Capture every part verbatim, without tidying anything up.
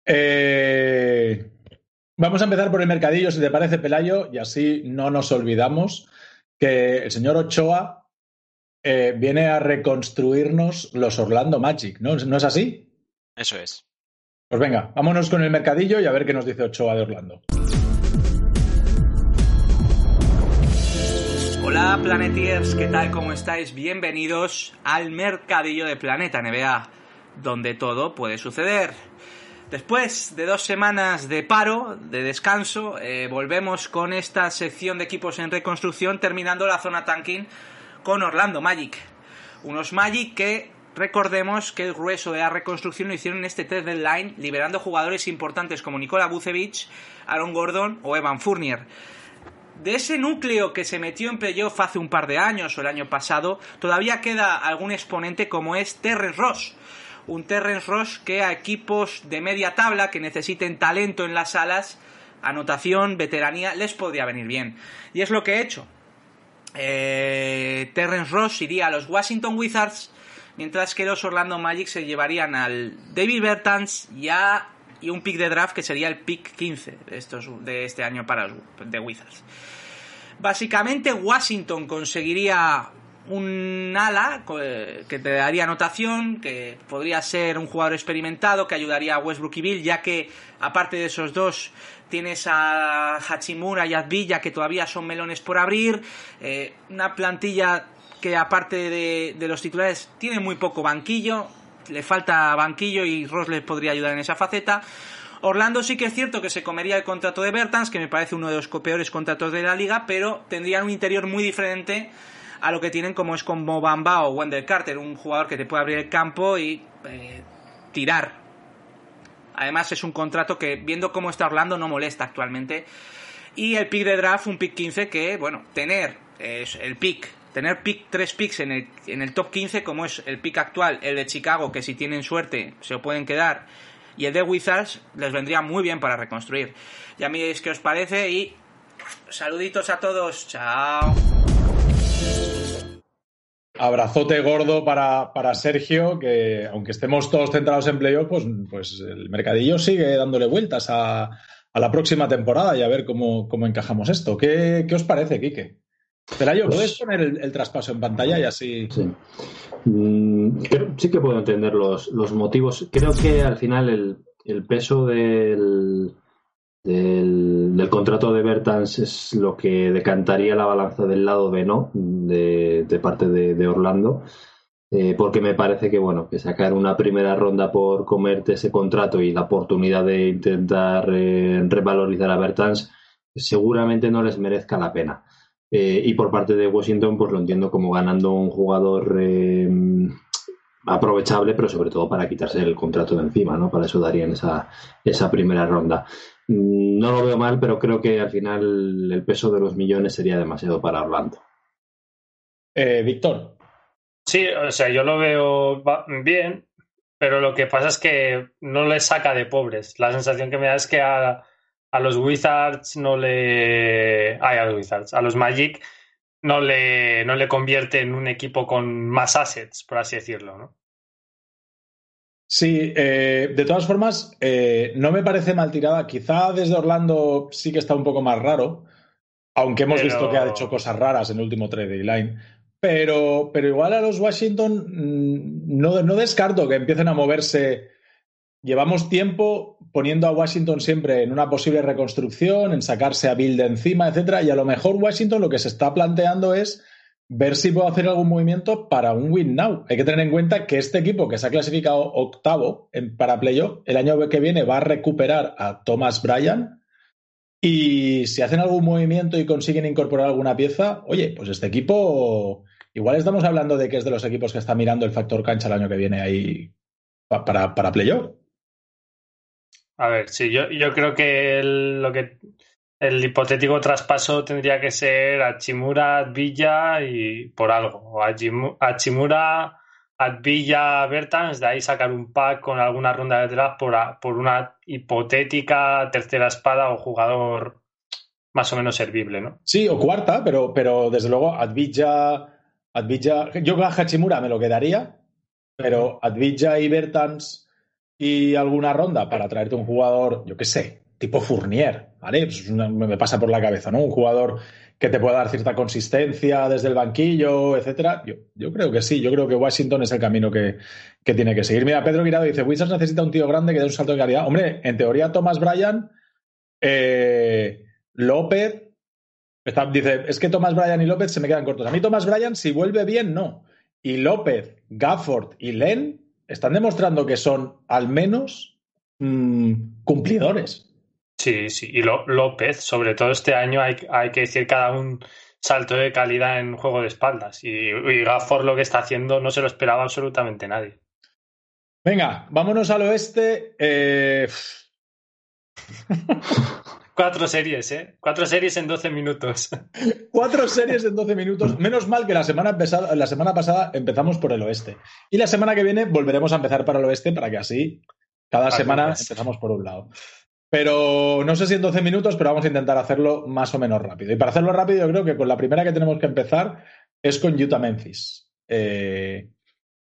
Eh, vamos a empezar por el mercadillo, si te parece, Pelayo, y así no nos olvidamos que el señor Ochoa eh, viene a reconstruirnos los Orlando Magic, ¿no? ¿No es así? Eso es. Pues venga, vámonos con el mercadillo y a ver qué nos dice Ochoa de Orlando. Hola Planetiers, ¿qué tal? ¿Cómo estáis? Bienvenidos al mercadillo de Planeta N B A, donde todo puede suceder. Después de dos semanas de paro, de descanso, eh, volvemos con esta sección de equipos en reconstrucción, terminando la zona tanking con Orlando Magic. Unos Magic que, recordemos que el grueso de la reconstrucción lo hicieron en este trade deadline, liberando jugadores importantes como Nikola Vucevic, Aaron Gordon o Evan Fournier. De ese núcleo que se metió en playoff hace un par de años o el año pasado, todavía queda algún exponente como es Terrence Ross. Un Terrence Ross que a equipos de media tabla que necesiten talento en las alas, anotación, veteranía, les podría venir bien. Y es lo que he hecho. Eh, Terrence Ross iría a los Washington Wizards, mientras que los Orlando Magic se llevarían al David Bertans y, a, y un pick de draft que sería el pick quince de, estos, de este año para los de Wizards. Básicamente Washington conseguiría un ala que te daría anotación, que podría ser un jugador experimentado, que ayudaría a Westbrook y Bill, ya que aparte de esos dos tienes a Hachimura y a Villa, que todavía son melones por abrir, eh, una plantilla que aparte de, de los titulares tiene muy poco banquillo, le falta banquillo y Ross les podría ayudar en esa faceta. Orlando sí que es cierto que se comería el contrato de Bertans, que me parece uno de los peores contratos de la liga, pero tendrían un interior muy diferente a lo que tienen como es con Mo Bamba o Wendell Carter, un jugador que te puede abrir el campo y eh, tirar. Además es un contrato que, viendo cómo está Orlando, no molesta actualmente. Y el pick de draft, un pick quince que, bueno, tener eh, el pick, tener pick, tres picks en el, en el top quince, como es el pick actual, el de Chicago, que si tienen suerte se lo pueden quedar, y el de Wizards, les vendría muy bien para reconstruir. Ya miréis qué os parece y saluditos a todos, chao. Abrazote gordo para, para Sergio, que aunque estemos todos centrados en playoff, pues, pues el mercadillo sigue dándole vueltas a, a la próxima temporada y a ver cómo, cómo encajamos esto. ¿Qué, qué os parece, Quique? Pelayo, pues, ¿puedes poner el, el traspaso en pantalla y así? Sí. Mm, creo, sí que puedo entender los, los motivos. Creo que al final el, el peso del, del, del contrato de Bertans es lo que decantaría la balanza del lado de no, de, de parte de, de Orlando. Eh, porque me parece que bueno, que sacar una primera ronda por comerte ese contrato y la oportunidad de intentar eh, revalorizar a Bertans seguramente no les merezca la pena. Eh, y por parte de Washington pues lo entiendo como ganando un jugador eh, aprovechable, pero sobre todo para quitarse el contrato de encima, ¿no? Para eso darían esa, esa primera ronda. No lo veo mal, pero creo que al final el peso de los millones sería demasiado para Orlando. Eh, Víctor. Sí, o sea, yo lo veo bien, pero lo que pasa es que no les saca de pobres. La sensación que me da es que a A los Wizards no le... Ay, a los Wizards. A los Magic no le, no le convierte en un equipo con más assets, por así decirlo, ¿no? Sí, eh, de todas formas, eh, no me parece mal tirada. Quizá desde Orlando sí que está un poco más raro, aunque hemos Pero... visto que ha hecho cosas raras en el último trade deadline. Pero, pero igual a los Washington no, no descarto que empiecen a moverse. Llevamos tiempo poniendo a Washington siempre en una posible reconstrucción, en sacarse a Bill de encima, etcétera, y a lo mejor Washington lo que se está planteando es ver si puede hacer algún movimiento para un win now. Hay que tener en cuenta que este equipo que se ha clasificado octavo en, para playoff, el año que viene va a recuperar a Thomas Bryant, y si hacen algún movimiento y consiguen incorporar alguna pieza, oye, pues este equipo igual estamos hablando de que es de los equipos que está mirando el factor cancha el año que viene ahí para, para playoff. A ver, sí, yo, yo creo que el, lo que el hipotético traspaso tendría que ser Hachimura, Villa y por algo. O Hachimura, Villa, Bertans, de ahí sacar un pack con alguna ronda de draft por, a, por una hipotética tercera espada o jugador más o menos servible, ¿no? Sí, o cuarta, pero, pero desde luego Advija, Advija, yo con Hachimura me lo quedaría, pero Advija y Bertans y alguna ronda para traerte un jugador, yo qué sé, tipo Fournier, ¿vale? Pues una, me pasa por la cabeza, ¿no? Un jugador que te pueda dar cierta consistencia desde el banquillo, etcétera. Yo, yo creo que sí, yo creo que Washington es el camino que, que tiene que seguir. Mira, Pedro Guirado dice, Wizards necesita un tío grande que dé un salto de calidad. Hombre, en teoría Thomas Bryant, eh, López, está, dice, es que Thomas Bryant y López se me quedan cortos. A mí Thomas Bryant, si vuelve bien, no. Y López, Gafford y Len están demostrando que son al menos mmm, cumplidores. Sí, sí, y Lo- López, sobre todo este año, hay, hay que decir que ha dado un salto de calidad en juego de espaldas. Y, y Gafford lo que está haciendo no se lo esperaba absolutamente nadie. Venga, vámonos al oeste. Eh... Cuatro series, ¿eh? Cuatro series en doce minutos. Cuatro series en doce minutos. Menos mal que la semana, pesada, la semana pasada empezamos por el oeste. Y la semana que viene volveremos a empezar para el oeste para que así cada Así semana es. empezamos por un lado. Pero no sé si en doce minutos, pero vamos a intentar hacerlo más o menos rápido. Y para hacerlo rápido, yo creo que con la primera que tenemos que empezar es con Utah Memphis. Eh...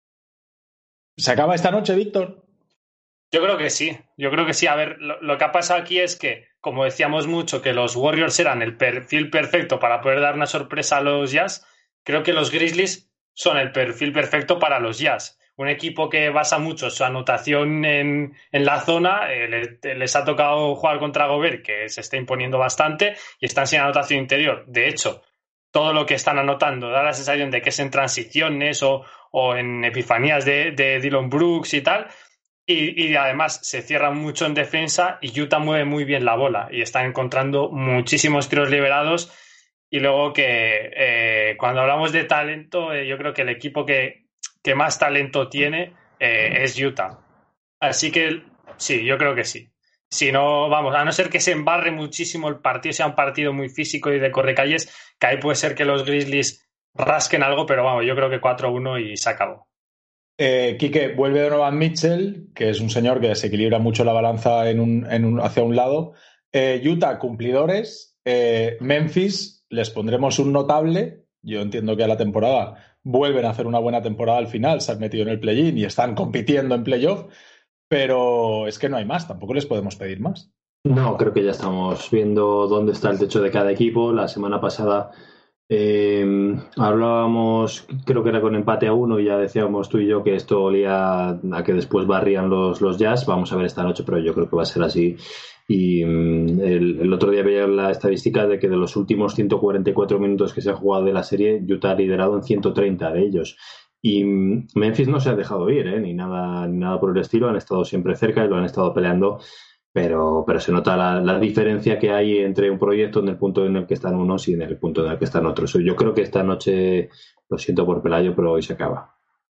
¿Se acaba esta noche, Víctor? Yo creo que sí, yo creo que sí. A ver, lo, lo que ha pasado aquí es que, como decíamos mucho, que los Warriors eran el perfil perfecto para poder dar una sorpresa a los Jazz, creo que los Grizzlies son el perfil perfecto para los Jazz. Un equipo que basa mucho su anotación en, en la zona, eh, le, les ha tocado jugar contra Gobert, que se está imponiendo bastante, y están sin anotación interior. De hecho, todo lo que están anotando da la sensación de que es en transiciones o, o en epifanías de, de Dillon Brooks y tal. Y, y además se cierran mucho en defensa y Utah mueve muy bien la bola y están encontrando muchísimos tiros liberados. Y luego que eh, cuando hablamos de talento, eh, yo creo que el equipo que, que más talento tiene eh, es Utah. Así que sí, yo creo que sí. Si no, vamos, a no ser que se embarre muchísimo el partido, sea un partido muy físico y de correcalles, que ahí puede ser que los Grizzlies rasquen algo, pero vamos, yo creo que cuatro uno y se acabó. Eh, Quique, vuelve Donovan Mitchell, que es un señor que desequilibra mucho la balanza en un, en un, hacia un lado. Eh, Utah, cumplidores. Eh, Memphis, les pondremos un notable. Yo entiendo que a la temporada vuelven a hacer una buena temporada al final, se han metido en el play-in y están compitiendo en playoff, pero es que no hay más, tampoco les podemos pedir más. No, creo que ya estamos viendo dónde está el techo de cada equipo. La semana pasada Eh, hablábamos, creo que era con empate a uno, y ya decíamos tú y yo que esto olía a que después barrían los, los Jazz. Vamos a ver esta noche, pero yo creo que va a ser así. Y um, el, el otro día veía la estadística de que de los últimos ciento cuarenta y cuatro minutos que se ha jugado de la serie, Utah ha liderado en ciento treinta de ellos. Y um, Memphis no se ha dejado ir, ¿eh? ni nada, ni nada por el estilo. Han estado siempre cerca y lo han estado peleando. Pero, pero se nota la, la diferencia que hay entre un proyecto en el punto en el que están unos y en el punto en el que están otros. Yo creo que esta noche, lo siento por Pelayo, pero hoy se acaba.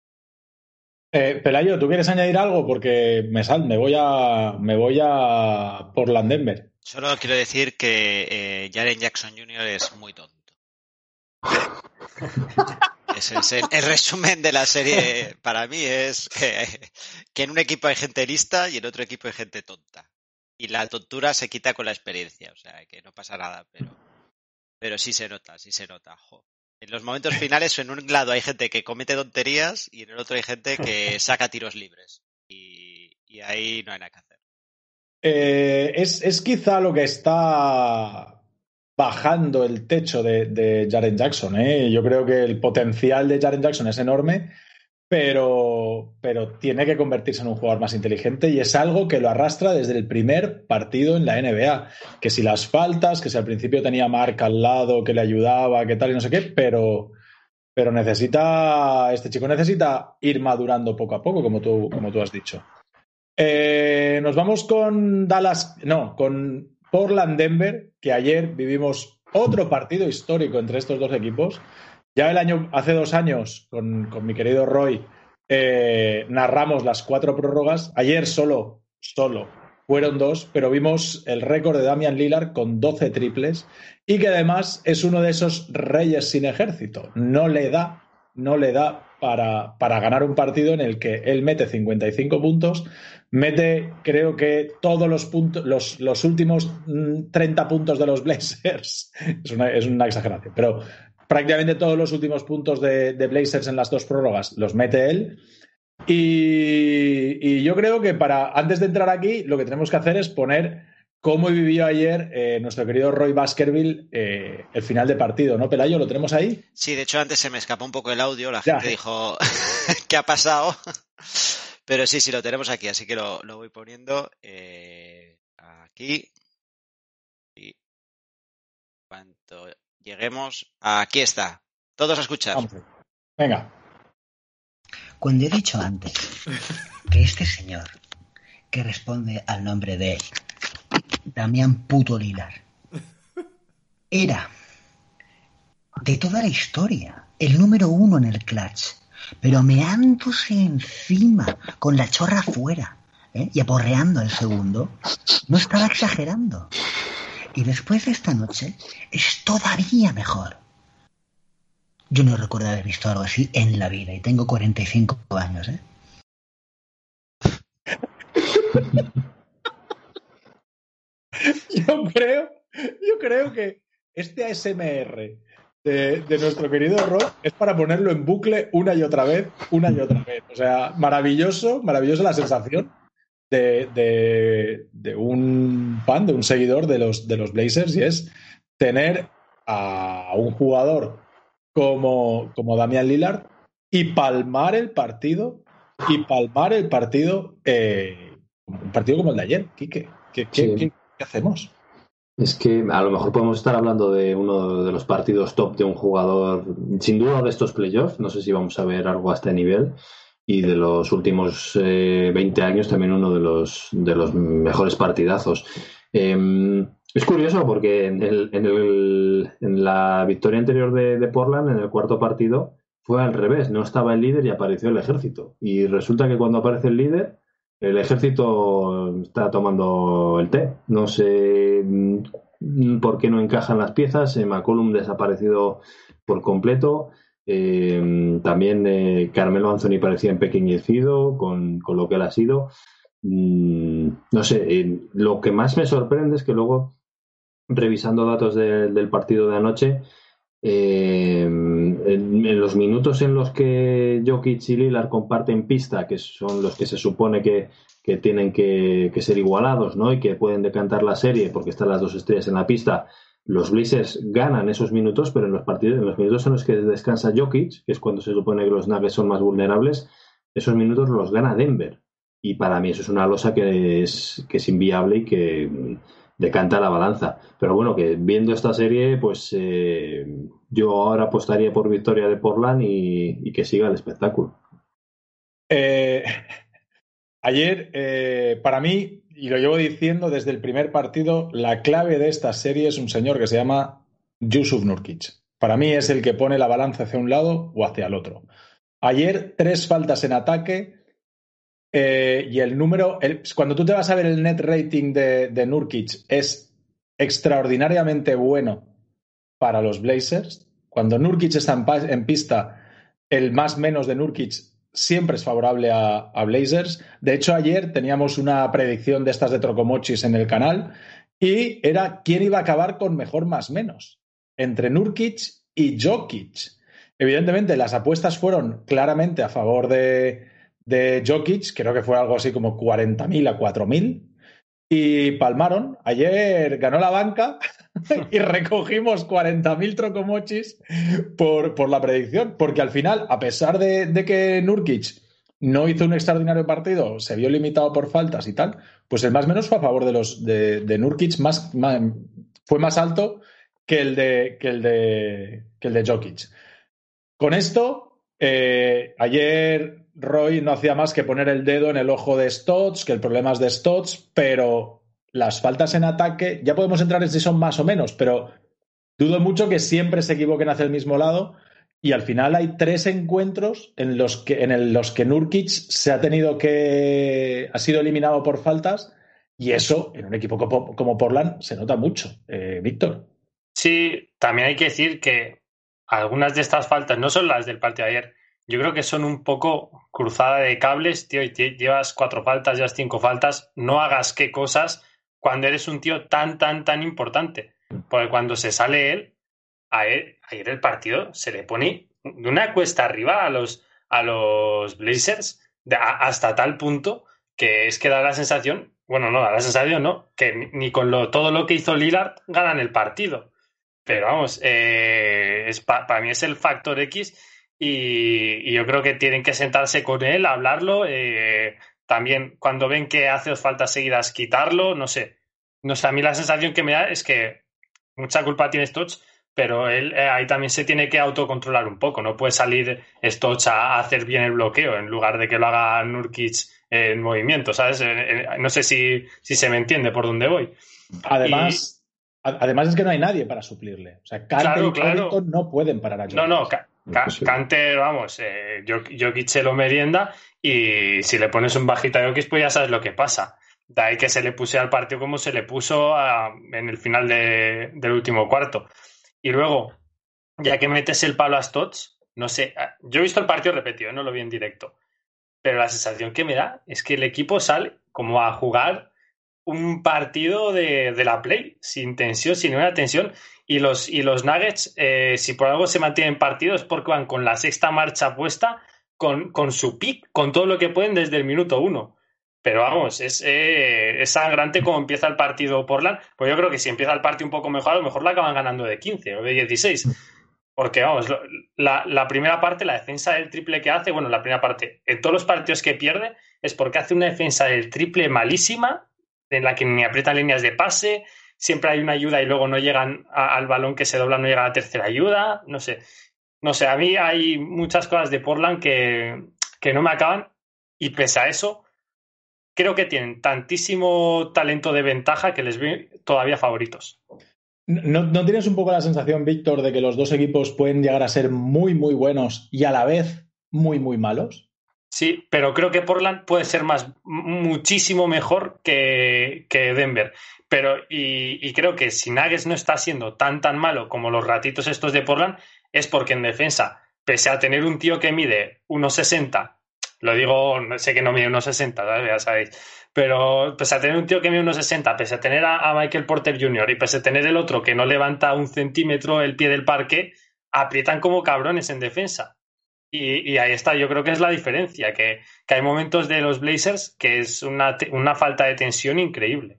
Eh, Pelayo, ¿tú quieres añadir algo? Porque me sal, me voy a me voy a Portland Denver. Solo quiero decir que eh, Jaren Jackson junior es muy tonto. Ese es el, el resumen de la serie para mí, es que, que en un equipo hay gente lista y en otro equipo hay gente tonta. Y la tontura se quita con la experiencia, o sea, que no pasa nada, pero, pero sí se nota, sí se nota. Jo. En los momentos finales, en un lado hay gente que comete tonterías y en el otro hay gente que saca tiros libres. Y, y ahí no hay nada que hacer. Eh, es, es quizá lo que está bajando el techo de, de Jaren Jackson, ¿eh? Yo creo que el potencial de Jaren Jackson es enorme, pero, pero tiene que convertirse en un jugador más inteligente, y es algo que lo arrastra desde el primer partido en la N B A. Que si las faltas, que si al principio tenía Marc al lado que le ayudaba, que tal y no sé qué, pero, pero necesita, este chico necesita ir madurando poco a poco, como tú, como tú has dicho. Eh, nos vamos con Dallas, no, con Portland Denver, que ayer vivimos otro partido histórico entre estos dos equipos. Ya el año, hace dos años, con, con mi querido Roy, eh, narramos las cuatro prórrogas. Ayer solo, solo fueron dos, pero vimos el récord de Damian Lillard con doce triples, y que además es uno de esos reyes sin ejército. No le da, no le da para, para ganar un partido en el que él mete cincuenta y cinco puntos, mete, creo que todos los puntos, los, los últimos treinta puntos de los Blazers. Es una, es una exageración, pero prácticamente todos los últimos puntos de, de Blazers en las dos prórrogas los mete él. Y, y yo creo que para antes de entrar aquí, lo que tenemos que hacer es poner cómo vivió ayer eh, nuestro querido Roy Baskerville eh, el final de partido, ¿no, Pelayo? ¿Lo tenemos ahí? Sí, de hecho antes se me escapó un poco el audio, la Ya. gente dijo ¿qué ha pasado? Pero sí, sí, lo tenemos aquí, así que lo, lo voy poniendo eh, aquí. Y cuando lleguemos, aquí está. Todos a escuchar. Vamos a ver. Venga. Cuando he dicho antes que este señor, que responde al nombre de Damián Puto Lillard, era de toda la historia el número uno en el clutch, pero meándose encima con la chorra fuera, ¿eh? y aporreando al segundo, no estaba exagerando. Y después de esta noche es todavía mejor. Yo no recuerdo haber visto algo así en la vida y tengo cuarenta y cinco años, ¿eh? Yo creo, yo creo que este A S M R de, de nuestro querido Roy es para ponerlo en bucle una y otra vez, una y otra vez. O sea, maravilloso, maravilloso la sensación de, de, de un fan, de un seguidor de los, de los Blazers, y es tener a un jugador como, como Damian Lillard y palmar el partido, y palmar el partido, eh, un partido como el de ayer, Quique. ¿Qué, qué, Sí. qué, qué hacemos? Es que a lo mejor podemos estar hablando de uno de los partidos top de un jugador, sin duda de estos playoffs, no sé si vamos a ver algo a este nivel, y de los últimos eh, veinte años también uno de los, de los mejores partidazos. Eh, es curioso porque en, el, en, el, en la victoria anterior de, de Portland, en el cuarto partido, fue al revés, no estaba el líder y apareció el ejército. Y resulta que cuando aparece el líder, el ejército está tomando el té. No sé por qué no encajan las piezas. McCollum desaparecido por completo. Eh, también eh, Carmelo Anthony parecía empequeñecido con, con lo que él ha sido. Mm, no sé, eh, lo que más me sorprende es que luego, revisando datos de, del partido de anoche, Eh, en, en los minutos en los que Jokic y Lillard comparten pista, que son los que se supone que, que tienen que, que ser igualados, ¿no? Y que pueden decantar la serie porque están las dos estrellas en la pista, los Blazers ganan esos minutos, pero en los partidos, en los minutos en los que descansa Jokic, que es cuando se supone que los Nuggets son más vulnerables, esos minutos los gana Denver. Y para mí eso es una losa que es, que es inviable y que decanta la balanza. Pero bueno, que viendo esta serie, pues eh, yo ahora apostaría por victoria de Portland y, y que siga el espectáculo. Eh, ayer, eh, para mí, y lo llevo diciendo desde el primer partido, la clave de esta serie es un señor que se llama Jusuf Nurkic. Para mí es el que pone la balanza hacia un lado o hacia el otro. Ayer, tres faltas en ataque. Eh, y el número, el, cuando tú te vas a ver el net rating de, de Nurkic, es extraordinariamente bueno para los Blazers. Cuando Nurkic está en, en pista, el más menos de Nurkic siempre es favorable a, a Blazers. De hecho, ayer teníamos una predicción de estas de Trocomochis en el canal y era quién iba a acabar con mejor más menos entre Nurkic y Jokic. Evidentemente, las apuestas fueron claramente a favor de de Jokic, creo que fue algo así como cuarenta mil a cuatro mil, y palmaron. Ayer ganó la banca y recogimos cuarenta mil trocomochis por, por la predicción, porque al final, a pesar de, de que Nurkic no hizo un extraordinario partido, se vio limitado por faltas y tal, pues el más menos fue a favor de los de, de Nurkic, más, más, fue más alto que el de, que el de, que el de Jokic. Con esto, eh, ayer Roy no hacía más que poner el dedo en el ojo de Stotts, que el problema es de Stotts, pero las faltas en ataque, ya podemos entrar en si son más o menos, pero dudo mucho que siempre se equivoquen hacia el mismo lado, y al final hay tres encuentros en los que, en el, los que Nurkic se ha tenido que ha sido eliminado por faltas, y eso en un equipo como, como Portland se nota mucho. eh, Víctor. Sí, también hay que decir que algunas de estas faltas no son las del partido de ayer. Yo creo que son un poco cruzada de cables, tío, y llevas cuatro faltas, llevas cinco faltas, no hagas qué cosas cuando eres un tío tan, tan, tan importante. Porque cuando se sale él, a él, ayer el partido se le pone de una cuesta arriba a los, a los Blazers de, a, hasta tal punto que es que da la sensación, bueno, no, da la sensación, ¿no? Que ni, ni con lo, todo lo que hizo Lillard ganan el partido. Pero vamos, eh, es para pa mí es el factor X y, y yo creo que tienen que sentarse con él, hablarlo. Eh, también cuando ven que hace dos faltas seguidas, quitarlo, no sé. No sé, a mí la sensación que me da es que mucha culpa tiene Stotts, pero él eh, ahí también se tiene que autocontrolar un poco. No puede salir Stotts a, a hacer bien el bloqueo en lugar de que lo haga Nurkic en movimiento, ¿sabes? Eh, eh, no sé si, si se me entiende por dónde voy. Además, y... además es que no hay nadie para suplirle. O sea, Kanter claro, y claro. Covington no pueden parar a Jokic. No, no, Ka- Ka- Kanter, vamos, eh, Jokic se lo merienda y si le pones un bajita a Jokic, pues ya sabes lo que pasa. De ahí que se le puse al partido como se le puso a, en el final de, del último cuarto. Y luego, ya que metes el palo a Stotts, no sé, yo he visto el partido repetido, no lo vi en directo, pero la sensación que me da es que el equipo sale como a jugar un partido de, de la Play, sin tensión, sin ninguna tensión, y los, y los Nuggets, eh, si por algo se mantienen partidos, es porque van con la sexta marcha puesta, con, con su pick, con todo lo que pueden desde el minuto uno. Pero vamos, es, eh, es sangrante como empieza el partido Portland, pues yo creo que si empieza el partido un poco mejor, a lo mejor la acaban ganando de quince o de dieciséis. Porque, vamos, la, la primera parte, la defensa del triple que hace, bueno, la primera parte, en todos los partidos que pierde, es porque hace una defensa del triple malísima, en la que ni aprieta líneas de pase, siempre hay una ayuda y luego no llegan a, al balón que se dobla, no llega a la tercera ayuda, no sé. No sé, a mí hay muchas cosas de Portland que, que no me acaban y pese a eso, creo que tienen tantísimo talento de ventaja que les veo todavía favoritos. ¿No, ¿No tienes un poco la sensación, Víctor, de que los dos equipos pueden llegar a ser muy, muy buenos y a la vez muy, muy malos? Sí, pero creo que Portland puede ser más, muchísimo mejor que, que Denver. Pero, y, y creo que si Nuggets no está siendo tan, tan malo como los ratitos estos de Portland, es porque en defensa, pese a tener un tío que mide uno sesenta, lo digo, sé que no mide uno sesenta, ¿sabes? Ya sabéis, pero pese a tener un tío que mide uno sesenta, pese a tener a, a Michael Porter junior y pese a tener el otro que no levanta un centímetro el pie del parque, aprietan como cabrones en defensa. Y, y ahí está, yo creo que es la diferencia, que, que hay momentos de los Blazers que es una, una falta de tensión increíble.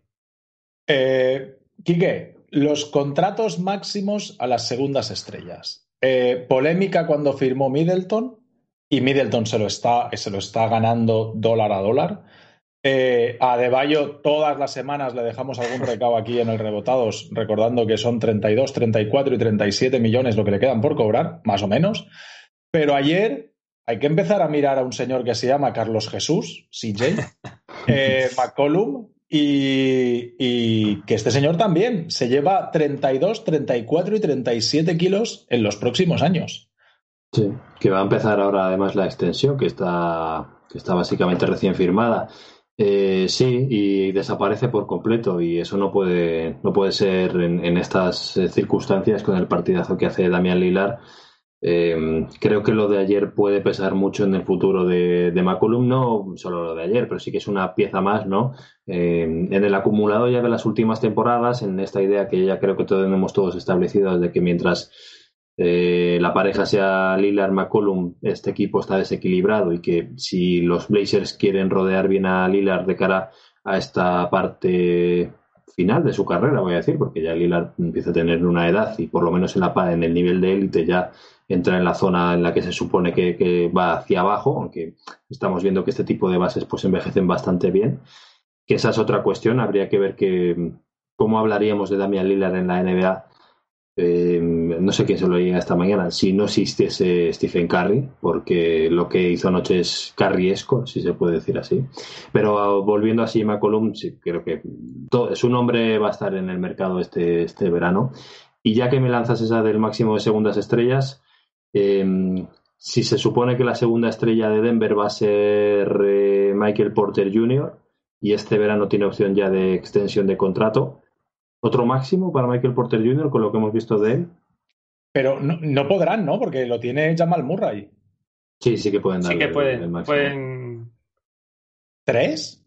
Eh, Quique, los contratos máximos a las segundas estrellas. Eh, polémica cuando firmó Middleton, y Middleton se lo está, se lo está ganando dólar a dólar. Eh, a Adebayo todas las semanas le dejamos algún recado aquí en el Rebotados, recordando que son treinta y dos, treinta y cuatro y treinta y siete millones lo que le quedan por cobrar, más o menos. Pero ayer hay que empezar a mirar a un señor que se llama Carlos Jesús, C J, eh, McCollum, y, y que este señor también se lleva treinta y dos, treinta y cuatro y treinta y siete kilos en los próximos años. Sí, que va a empezar ahora además la extensión, que está, que está básicamente recién firmada. Eh, sí, y desaparece por completo, y eso no puede, no puede ser en, en estas circunstancias con el partidazo que hace Damian Lillard. Eh, creo que lo de ayer puede pesar mucho en el futuro de, de McCollum, no solo lo de ayer, pero sí que es una pieza más, ¿no? Eh, en el acumulado ya de las últimas temporadas, en esta idea que ya creo que tenemos todos establecidos de que mientras eh, la pareja sea Lillard-McCollum, este equipo está desequilibrado, y que si los Blazers quieren rodear bien a Lillard de cara a esta parte final de su carrera, voy a decir, porque ya Lillard empieza a tener una edad y por lo menos en, la, en el nivel de élite ya entra en la zona en la que se supone que, que va hacia abajo, aunque estamos viendo que este tipo de bases pues envejecen bastante bien, que esa es otra cuestión. Habría que ver que, cómo hablaríamos de Damian Lillard en la N B A. Eh, no sé quién se lo diga esta mañana si no existiese Stephen Curry, porque lo que hizo anoche es Curryesco, si se puede decir así. Pero volviendo así a McCollum, sí, creo que todo, su nombre va a estar en el mercado este, este verano. Y ya que me lanzas esa del máximo de segundas estrellas, eh, si se supone que la segunda estrella de Denver va a ser eh, Michael Porter junior y este verano tiene opción ya de extensión de contrato, ¿otro máximo para Michael Porter junior con lo que hemos visto de él? Pero no, no podrán, ¿no? Porque lo tiene Jamal Murray. Sí, sí que pueden darle sí que pueden, el, el máximo. Pueden... ¿Tres?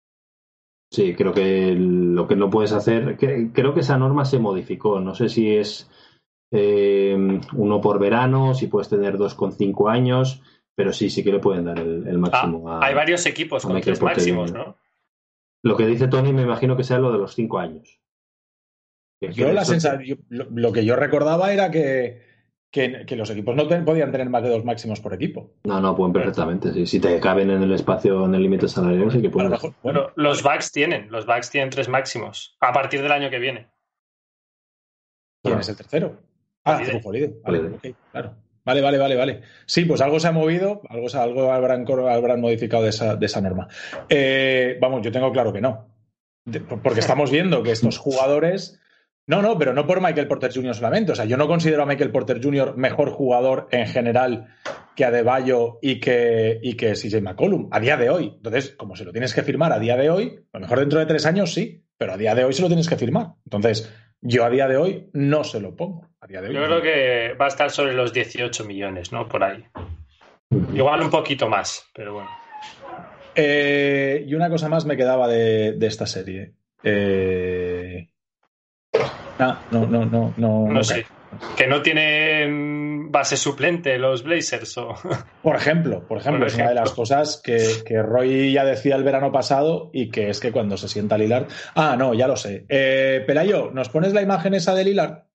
Sí, creo que lo que no puedes hacer... Que, creo que esa norma se modificó. No sé si es eh, uno por verano, si puedes tener dos con cinco años, pero sí, sí que le pueden dar el, el máximo ah, a... Hay varios equipos con tres máximos, ¿no? Lo que dice Tony me imagino que sea lo de los cinco años. Que yo la sensa... yo, lo, lo que yo recordaba era que, que, que los equipos no ten, podían tener más de dos máximos por equipo. No, no, pueden perfectamente. Sí. Si te caben en el espacio, en el límite salarial, sí que pueden. Mejor, bueno, bueno, los Bucks tienen, los Bucks tienen tres máximos a partir del año que viene. ¿Quién es el tercero? Ah, Zuffolide. Vale, okay, claro. Vale, vale, vale, vale. Sí, pues algo se ha movido, algo, algo habrán, habrán modificado de esa, de esa norma. Eh, vamos, yo tengo claro que no. De, porque estamos viendo que estos jugadores... No, no, pero no por Michael Porter junior solamente. O sea, yo no considero a Michael Porter junior mejor jugador en general que Adebayo y que, y que C J McCollum, a día de hoy. Entonces, como se lo tienes que firmar a día de hoy, a lo mejor dentro de tres años sí, pero a día de hoy se lo tienes que firmar. Entonces, yo a día de hoy no se lo pongo. A día de hoy yo no. creo que va a estar sobre los dieciocho millones, ¿no? Por ahí. Igual un poquito más, pero bueno. Eh, y una cosa más me quedaba de, de esta serie. Eh... No, no, no, no, no. No sé. Que no tienen base suplente los Blazers o... Por ejemplo, por ejemplo, por es ejemplo. Una de las cosas que, que Roy ya decía el verano pasado y que es que cuando se sienta Lillard... Ah, no, ya lo sé. Eh, Pelayo, ¿nos pones la imagen esa de Lillard?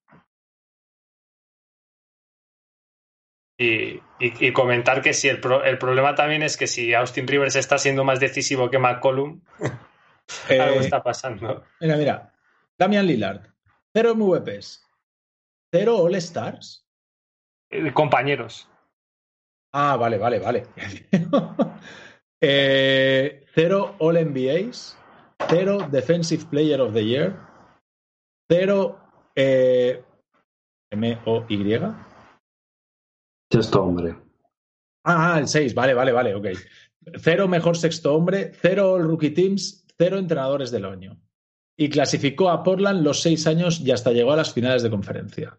Y, y, y comentar que si el, pro, el problema también es que si Austin Rivers está siendo más decisivo que McCollum, eh, algo está pasando. Mira, mira. Damian Lillard, cero M V Ps, cero All-Stars. Eh, compañeros. Ah, vale, vale, vale. eh, cero All-N B As, cero Defensive Player of the Year, cero eh, M O Y. Sexto hombre. Ah, el seis, vale, vale, vale, ok. Cero mejor sexto hombre, cero All Rookie Teams, cero entrenadores del año. Y clasificó a Portland los seis años y hasta llegó a las finales de conferencia.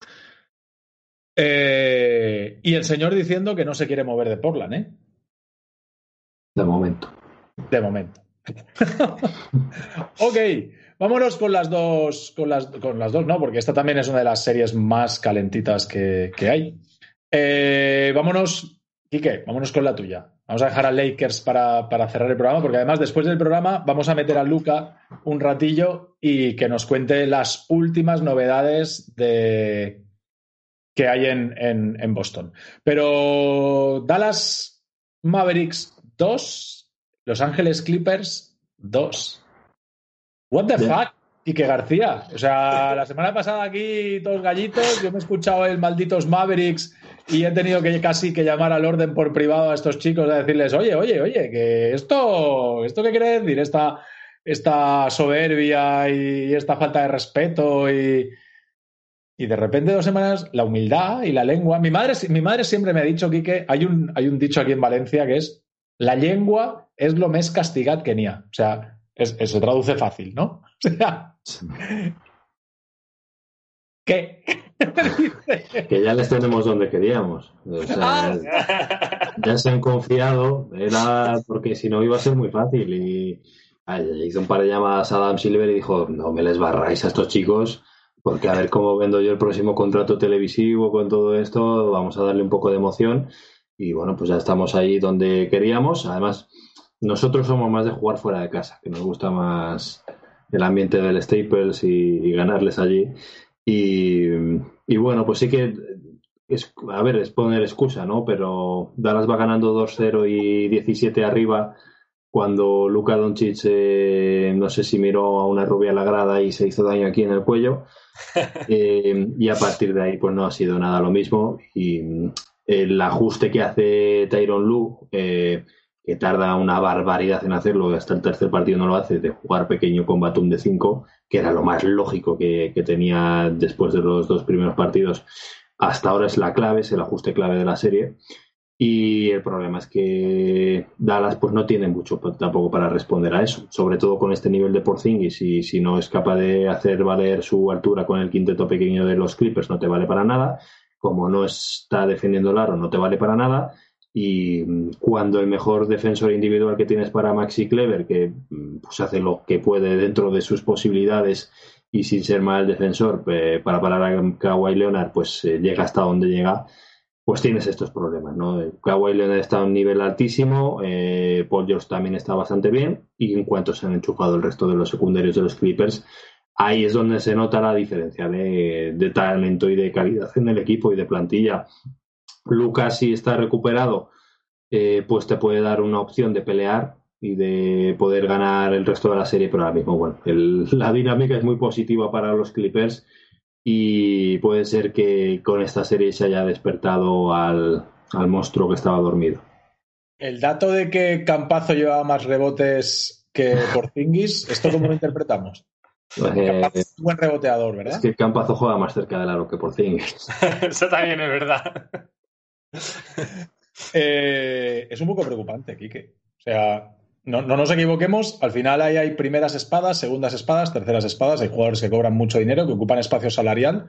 Eh, y el señor diciendo que no se quiere mover de Portland, ¿eh? De momento. De momento. Ok, vámonos con las dos, con las, con las dos, ¿no? Porque esta también es una de las series más calentitas que, que hay. Eh, vámonos, Quique, vámonos con la tuya. Vamos a dejar a Lakers para, para cerrar el programa, porque además después del programa vamos a meter a Luca un ratillo y que nos cuente las últimas novedades de... que hay en, en, en Boston. Pero Dallas Mavericks dos, Los Ángeles Clippers dos. What the yeah. fuck, Quique García. O sea, la semana pasada aquí todos gallitos, yo me he escuchado el malditos Mavericks y he tenido que casi que llamar al orden por privado a estos chicos a decirles, oye, oye, oye, que esto, ¿esto qué quiere decir? Esta, esta soberbia y esta falta de respeto y, y de repente dos semanas la humildad y la lengua. Mi madre, mi madre siempre me ha dicho, Quique, hay un, hay un dicho aquí en Valencia que es la lengua es lo més castigat que n'hi ha. O sea, es, eso traduce fácil, ¿no? O sea, ¿qué? Que ya les tenemos donde queríamos. O sea, ah. Ya se han confiado, era porque si no iba a ser muy fácil. Y ay, hizo un par de llamadas a Adam Silver y dijo, no me les barráis a estos chicos, porque a ver cómo vendo yo el próximo contrato televisivo con todo esto, vamos a darle un poco de emoción. Y bueno, pues ya estamos ahí donde queríamos. Además, nosotros somos más de jugar fuera de casa, que nos gusta más el ambiente del Staples y, y ganarles allí. Y, y bueno, pues sí que es, a ver, es poner excusa, ¿no? Pero Dallas va ganando dos cero y diecisiete arriba cuando Luka Doncic eh, no sé si miró a una rubia a la grada y se hizo daño aquí en el cuello. Eh, y a partir de ahí pues no ha sido nada lo mismo. Y el ajuste que hace Tyronn Lue, eh, que tarda una barbaridad en hacerlo, hasta el tercer partido no lo hace, de jugar pequeño con Batum de cinco, que era lo más lógico que, que tenía después de los dos primeros partidos. Hasta ahora es la clave, es el ajuste clave de la serie. Y el problema es que Dallas pues no tiene mucho tampoco para responder a eso, sobre todo con este nivel de Porzingis, y si no es capaz de hacer valer su altura con el quinteto pequeño de los Clippers no te vale para nada, como no está defendiendo el aro no te vale para nada. Y cuando el mejor defensor individual que tienes para Maxi Kleber, que pues hace lo que puede dentro de sus posibilidades y sin ser mal defensor, eh, para parar a Kawhi Leonard, pues eh, llega hasta donde llega, pues tienes estos problemas, ¿no? Kawhi Leonard está a un nivel altísimo, eh, Paul George también está bastante bien, y en cuanto se han enchufado el resto de los secundarios de los Clippers, ahí es donde se nota la diferencia de, de talento y de calidad en el equipo y de plantilla. Lucas, si está recuperado, eh, pues te puede dar una opción de pelear y de poder ganar el resto de la serie, pero ahora mismo, bueno, el, la dinámica es muy positiva para los Clippers y puede ser que con esta serie se haya despertado al, al monstruo que estaba dormido. El dato de que Campazzo llevaba más rebotes que Porzingis, ¿esto cómo lo interpretamos? Eh, Campazzo es un buen reboteador, ¿verdad? Es que Campazzo juega más cerca del aro que Porzingis. Eso también es verdad. Eh, es un poco preocupante, Quique. O sea, no, no nos equivoquemos, al final ahí hay primeras espadas, segundas espadas, terceras espadas, hay jugadores que cobran mucho dinero, que ocupan espacio salarial,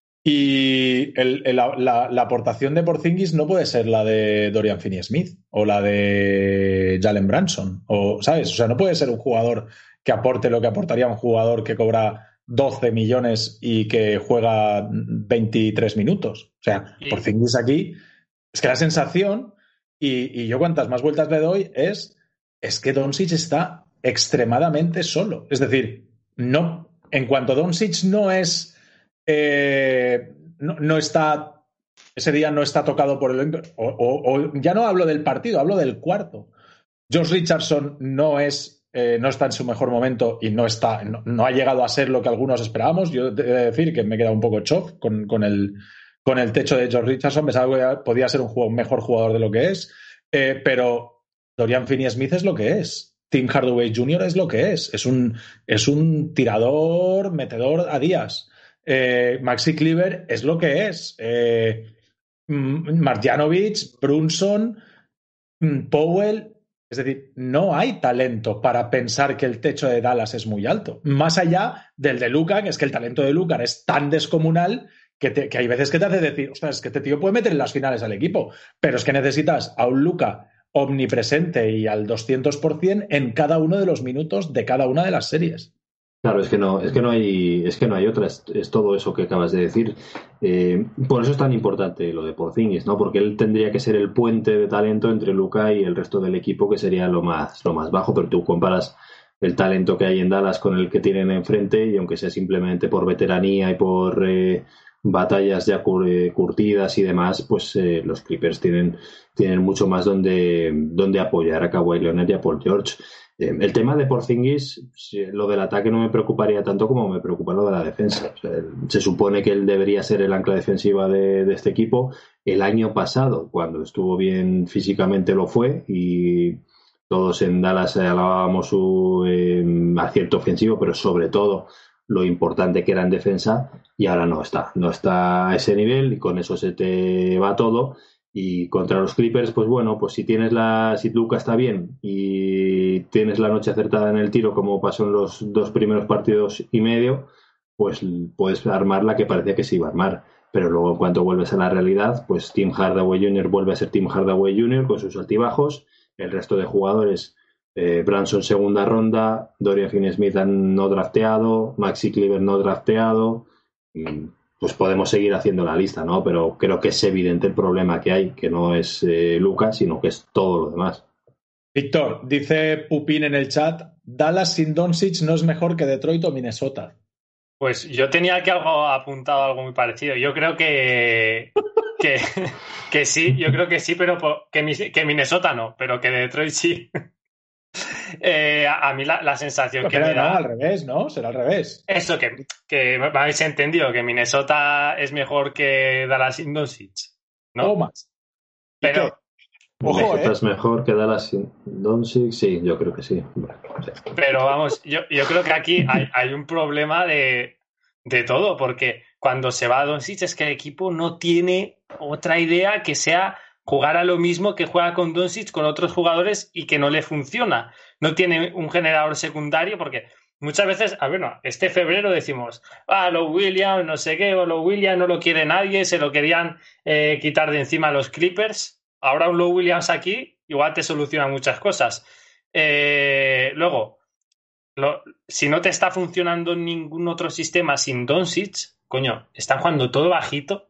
y el, el, la, la aportación de Porzingis no puede ser la de Dorian Finney-Smith o la de Jalen Brunson, o, ¿sabes? O sea, no puede ser un jugador que aporte lo que aportaría un jugador que cobra doce millones y que juega veintitrés minutos. O sea, Porzingis aquí, es que la sensación, y, y yo cuantas más vueltas le doy, es, es que Doncic está extremadamente solo. Es decir, no, en cuanto Doncic no es, eh, no, no está, ese día no está tocado por el, o, o, o ya no hablo del partido, hablo del cuarto. Josh Richardson no es Eh, no está en su mejor momento y no está, no, no ha llegado a ser lo que algunos esperábamos. Yo he de decir que me he quedado un poco chof con, con, el, con el techo de Josh Richardson. Pensaba que podía ser un, juego, un mejor jugador de lo que es, eh, pero Dorian Finney-Smith es lo que es. Tim Hardaway junior es lo que es. Es un, es un tirador, metedor a días. Eh, Maxi Kleber es lo que es. Eh, Marjanovic, Brunson, Powell. Es decir, no hay talento para pensar que el techo de Dallas es muy alto. Más allá del de Luka, que es que el talento de Luka es tan descomunal que, te, que hay veces que te hace decir, ostras, es que este tío puede meter en las finales al equipo, pero es que necesitas a un Luka omnipresente y al doscientos por ciento en cada uno de los minutos de cada una de las series. Claro, es que no, es que no hay, es que no hay otra, es, es todo eso que acabas de decir. Eh, por eso es tan importante lo de Porzingis, ¿no? Porque él tendría que ser el puente de talento entre Luka y el resto del equipo, que sería lo más, lo más bajo, pero tú comparas el talento que hay en Dallas con el que tienen enfrente, y aunque sea simplemente por veteranía y por eh, batallas ya cur- curtidas y demás, pues eh, los Clippers tienen, tienen mucho más donde, donde apoyar a Kawhi Leonard y a Paul George. El tema de Porzingis, lo del ataque no me preocuparía tanto como me preocupa lo de la defensa. O sea, se supone que él debería ser el ancla defensiva de, de este equipo. El año pasado, cuando estuvo bien físicamente, lo fue, y todos en Dallas alabábamos su eh, acierto ofensivo, pero sobre todo lo importante que era en defensa, y ahora no está. No está a ese nivel y con eso se te va todo. Y contra los Clippers, pues bueno, pues si tienes la, si Luka está bien y tienes la noche acertada en el tiro, como pasó en los dos primeros partidos y medio, pues puedes armar la que parecía que se iba a armar. Pero luego, en cuanto vuelves a la realidad, pues Tim Hardaway junior vuelve a ser Tim Hardaway junior con sus altibajos. El resto de jugadores, eh, Brunson segunda ronda, Dorian Finney-Smith no drafteado, Maxi Kleber no drafteado. Mm, pues podemos seguir haciendo la lista, ¿no? Pero creo que es evidente el problema que hay, que no es eh, Luka, sino que es todo lo demás. Víctor, dice Pupín en el chat, Dallas sin Doncic no es mejor que Detroit o Minnesota. Pues yo tenía aquí algo apuntado, algo muy parecido. Yo creo que que, que sí, yo creo que sí, pero que, que Minnesota no, pero que Detroit sí. Eh, a, a mí la, la sensación pero que me da... No, al revés, ¿no? Será al revés. Eso, que, que me habéis entendido, que Minnesota es mejor que Dallas sin Doncic, ¿no? O más. Pero... Ojo, Minnesota ¿eh? es mejor que Dallas sin Doncic, sí, yo creo que sí. Pero vamos, yo, yo creo que aquí hay, hay un problema de, de todo, porque cuando se va a Doncic es que el equipo no tiene otra idea que sea jugar a lo mismo que juega con Doncic con otros jugadores y que no le funciona. No tiene un generador secundario, porque muchas veces, a ver, no, este febrero decimos, ah, lo Williams, no sé qué, o lo Williams no lo quiere nadie, se lo querían eh, quitar de encima a los Clippers. Ahora un Lou Williams aquí igual te soluciona muchas cosas. Eh, luego, lo, si no te está funcionando ningún otro sistema sin Doncic, coño, están jugando todo bajito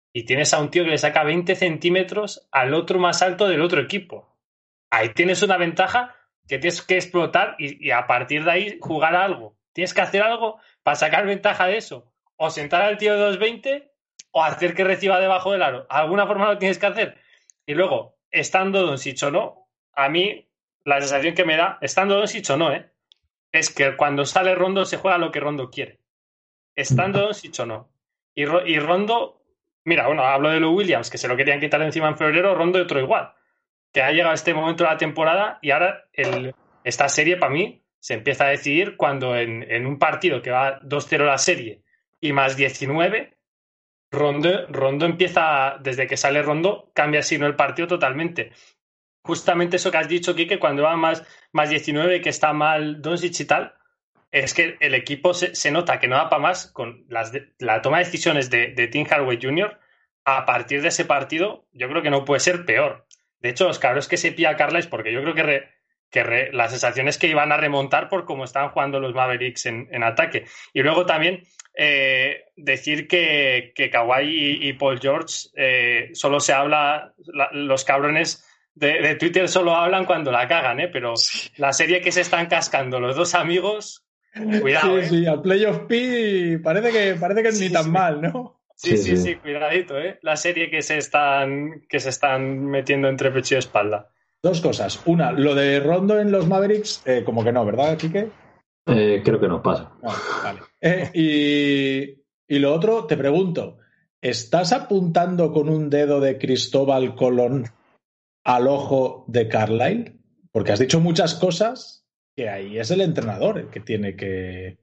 y tienes a un tío que le saca veinte centímetros al otro más alto del otro equipo. Ahí tienes una ventaja que tienes que explotar y, y a partir de ahí jugar a algo. Tienes que hacer algo para sacar ventaja de eso. O sentar al tío de dos veinte o hacer que reciba debajo del aro. Alguna forma lo tienes que hacer. Y luego, estando Doncic o no, a mí la sensación que me da, estando Doncic o no, ¿eh? es que cuando sale Rondo se juega lo que Rondo quiere. Estando Doncic o no. Y, y Rondo, mira, bueno, hablo de Lou Williams, que se lo querían quitar encima en febrero, Rondo y otro igual. Que ha llegado este momento de la temporada y ahora el, esta serie para mí se empieza a decidir cuando en, en un partido que va dos cero la serie y más diecinueve, Rondo, Rondo empieza, desde que sale Rondo, cambia así, ¿no?, el partido totalmente. Justamente eso que has dicho, Quique, cuando va más, más diecinueve, que está mal Doncic y tal, es que el equipo se, se nota que no da para más con las de, la toma de decisiones de, de Tim Hardaway junior A partir de ese partido, yo creo que no puede ser peor. De hecho, los cabros que se pilla Carlisle, porque yo creo que, re, que re, la sensación es que iban a remontar por cómo estaban jugando los Mavericks en, en ataque. Y luego también eh, decir que, que Kawhi y, y Paul George eh, solo se habla, la, los cabrones de, de Twitter solo hablan cuando la cagan, ¿eh? Pero sí, la serie que se están cascando los dos amigos, cuidado. Sí, ¿eh? sí, al Playoff P parece que, parece que sí, ni tan sí. mal, ¿no? Sí, sí, sí, sí, cuidadito, ¿eh? La serie que se están, que se están metiendo entre pecho y espalda. Dos cosas. Una, lo de Rondo en los Mavericks, eh, como que no, ¿verdad, Quique? Eh, creo que no pasa. No, vale. Eh, y, y lo otro, te pregunto, ¿estás apuntando con un dedo de Cristóbal Colón al ojo de Carlisle? Porque has dicho muchas cosas que ahí es el entrenador el que tiene que...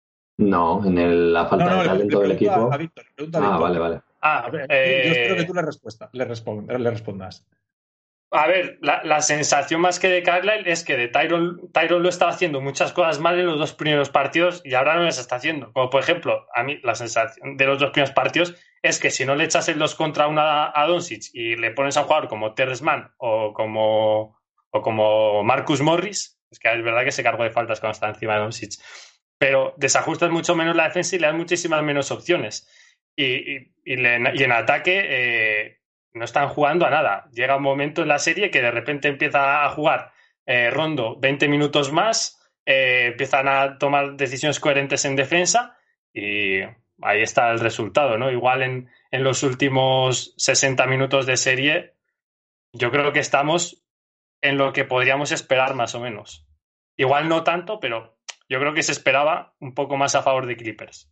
No, en el, la falta no, no, de talento le, le del equipo. A Víctor, le pregunto a ah, Víctor. vale, vale. Ah, a ver, eh... yo espero que tú le, respuesta, le, respond, le respondas. A ver, la, la sensación más que de Carlisle es que de Tyrone, Tyrone lo estaba haciendo muchas cosas mal en los dos primeros partidos y ahora no las está haciendo. Como por ejemplo, a mí la sensación de los dos primeros partidos es que si no le echas el dos contra uno a, a Doncic y le pones a jugar como Terrence Mann o como, o como Marcus Morris, es que es verdad que se cargó de faltas cuando está encima de Doncic, pero desajustas mucho menos la defensa y le das muchísimas menos opciones. Y, y, y, le, y en ataque... Eh, no están jugando a nada. Llega un momento en la serie que de repente empieza a jugar eh, Rondo veinte minutos más, eh, empiezan a tomar decisiones coherentes en defensa y ahí está el resultado, ¿no? Igual en, en los últimos sesenta minutos de serie yo creo que estamos en lo que podríamos esperar más o menos. Igual no tanto, pero yo creo que se esperaba un poco más a favor de Clippers.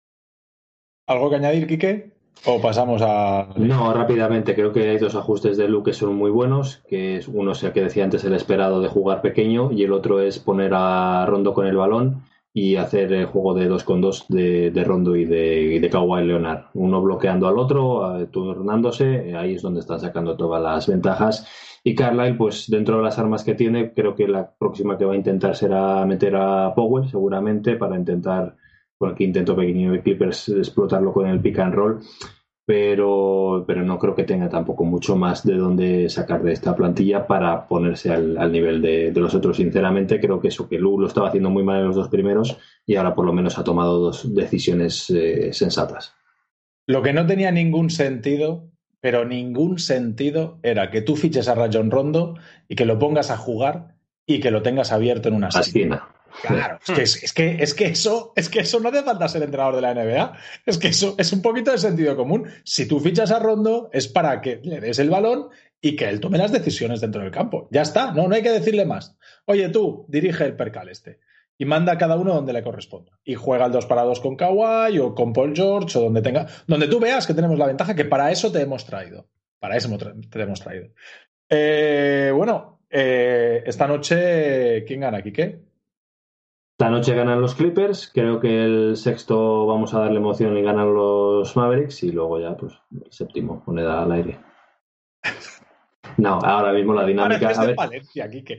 ¿Algo que añadir, Quique? ¿O pasamos a...? No, rápidamente. Creo que hay dos ajustes de Luke que son muy buenos, que es uno es el que decía antes, el esperado de jugar pequeño, y el otro es poner a Rondo con el balón y hacer el juego de dos con dos de, de Rondo y de, y de Kawhi Leonard. Uno bloqueando al otro, turnándose, ahí es donde están sacando todas las ventajas. Y Carlisle, pues dentro de las armas que tiene, creo que la próxima que va a intentar será meter a Powell, seguramente, para intentar... cualquier intento pequeño de Clippers explotarlo con el pick and roll, pero, pero no creo que tenga tampoco mucho más de dónde sacar de esta plantilla para ponerse al, al nivel de, de los otros. Sinceramente, creo que eso, que Lu lo estaba haciendo muy mal en los dos primeros y ahora por lo menos ha tomado dos decisiones eh, sensatas. Lo que no tenía ningún sentido, pero ningún sentido, era que tú fiches a Rajon Rondo y que lo pongas a jugar y que lo tengas abierto en una esquina. Claro, es que, es, es, que, es, que eso, es que eso no hace falta ser entrenador de la N B A. Es que eso es un poquito de sentido común. Si tú fichas a Rondo es para que le des el balón y que él tome las decisiones dentro del campo. Ya está, no, no hay que decirle más. Oye, tú, dirige el percal este y manda a cada uno donde le corresponda. Y juega el dos para dos con Kawhi o con Paul George o donde tenga, donde tú veas que tenemos la ventaja, que para eso te hemos traído. Para eso te hemos traído. Eh, bueno, eh, esta noche, ¿quién gana, Quique? Esta noche ganan los Clippers, creo que el sexto vamos a darle emoción y ganan los Mavericks y luego ya pues el séptimo, moneda al aire. No, ahora mismo la dinámica... Pareces a de ver, Valencia, Quique.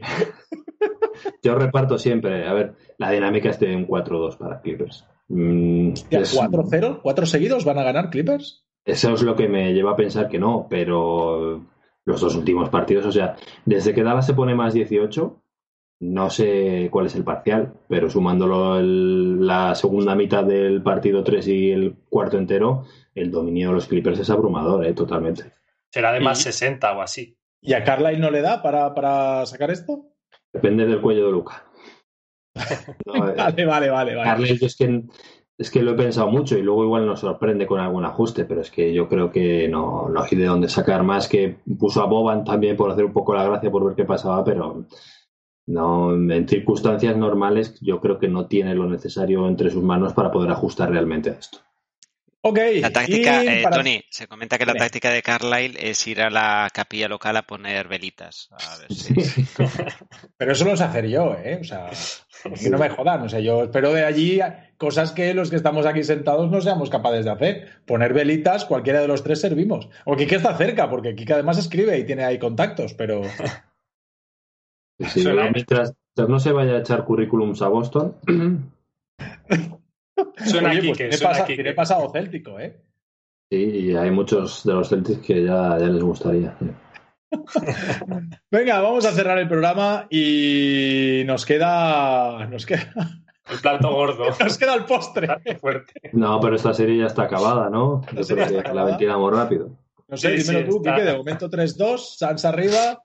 Yo reparto siempre, a ver, la dinámica es de un cuatro dos para Clippers. Mm, es, ¿cuatro cero? ¿Cuatro seguidos van a ganar Clippers? Eso es lo que me lleva a pensar que no, pero los dos últimos partidos, o sea, desde que Dallas se pone más dieciocho... No sé cuál es el parcial, pero sumándolo el, la segunda mitad del partido tres y el cuarto entero, el dominio de los Clippers es abrumador, ¿eh? Totalmente. Será de más Y- sesenta o así. ¿Y a Carlisle no le da para, para sacar esto? Depende del cuello de Luka. No, eh, Vale, vale, vale. vale. Carlisle, yo es que, es que lo he pensado mucho y luego igual nos sorprende con algún ajuste, pero es que yo creo que no, no hay de dónde sacar más, que puso a Boban también por hacer un poco la gracia por ver qué pasaba, pero no, en circunstancias normales yo creo que no tiene lo necesario entre sus manos para poder ajustar realmente a esto. Ok. La táctica, y eh, para- Tony, se comenta que la Dime. táctica de Carlisle es ir a la capilla local a poner velitas. A ver si... Pero eso lo sé hacer yo, ¿eh? O sea, que no me jodan. O sea, yo espero de allí cosas que los que estamos aquí sentados no seamos capaces de hacer. Poner velitas, cualquiera de los tres servimos. O Kike está cerca, porque Kike además escribe y tiene ahí contactos, pero... Sí, Suena- mientras, mientras no se vaya a echar currículums a Boston, Suena Oye, aquí pues que tiene, suena pasa- aquí tiene que- pasado céltico, ¿eh? sí, y hay muchos de los Celtics que ya, ya les gustaría. Venga, vamos a cerrar el programa y nos queda... Nos queda, el plato gordo. nos queda el postre. Plato fuerte. No, pero esta serie ya está acabada, ¿no? La Yo serie creo está que la acabada. ventilamos rápido. No sé, Sí, dímelo sí, tú, está. Quique, de momento tres dos, Suns arriba.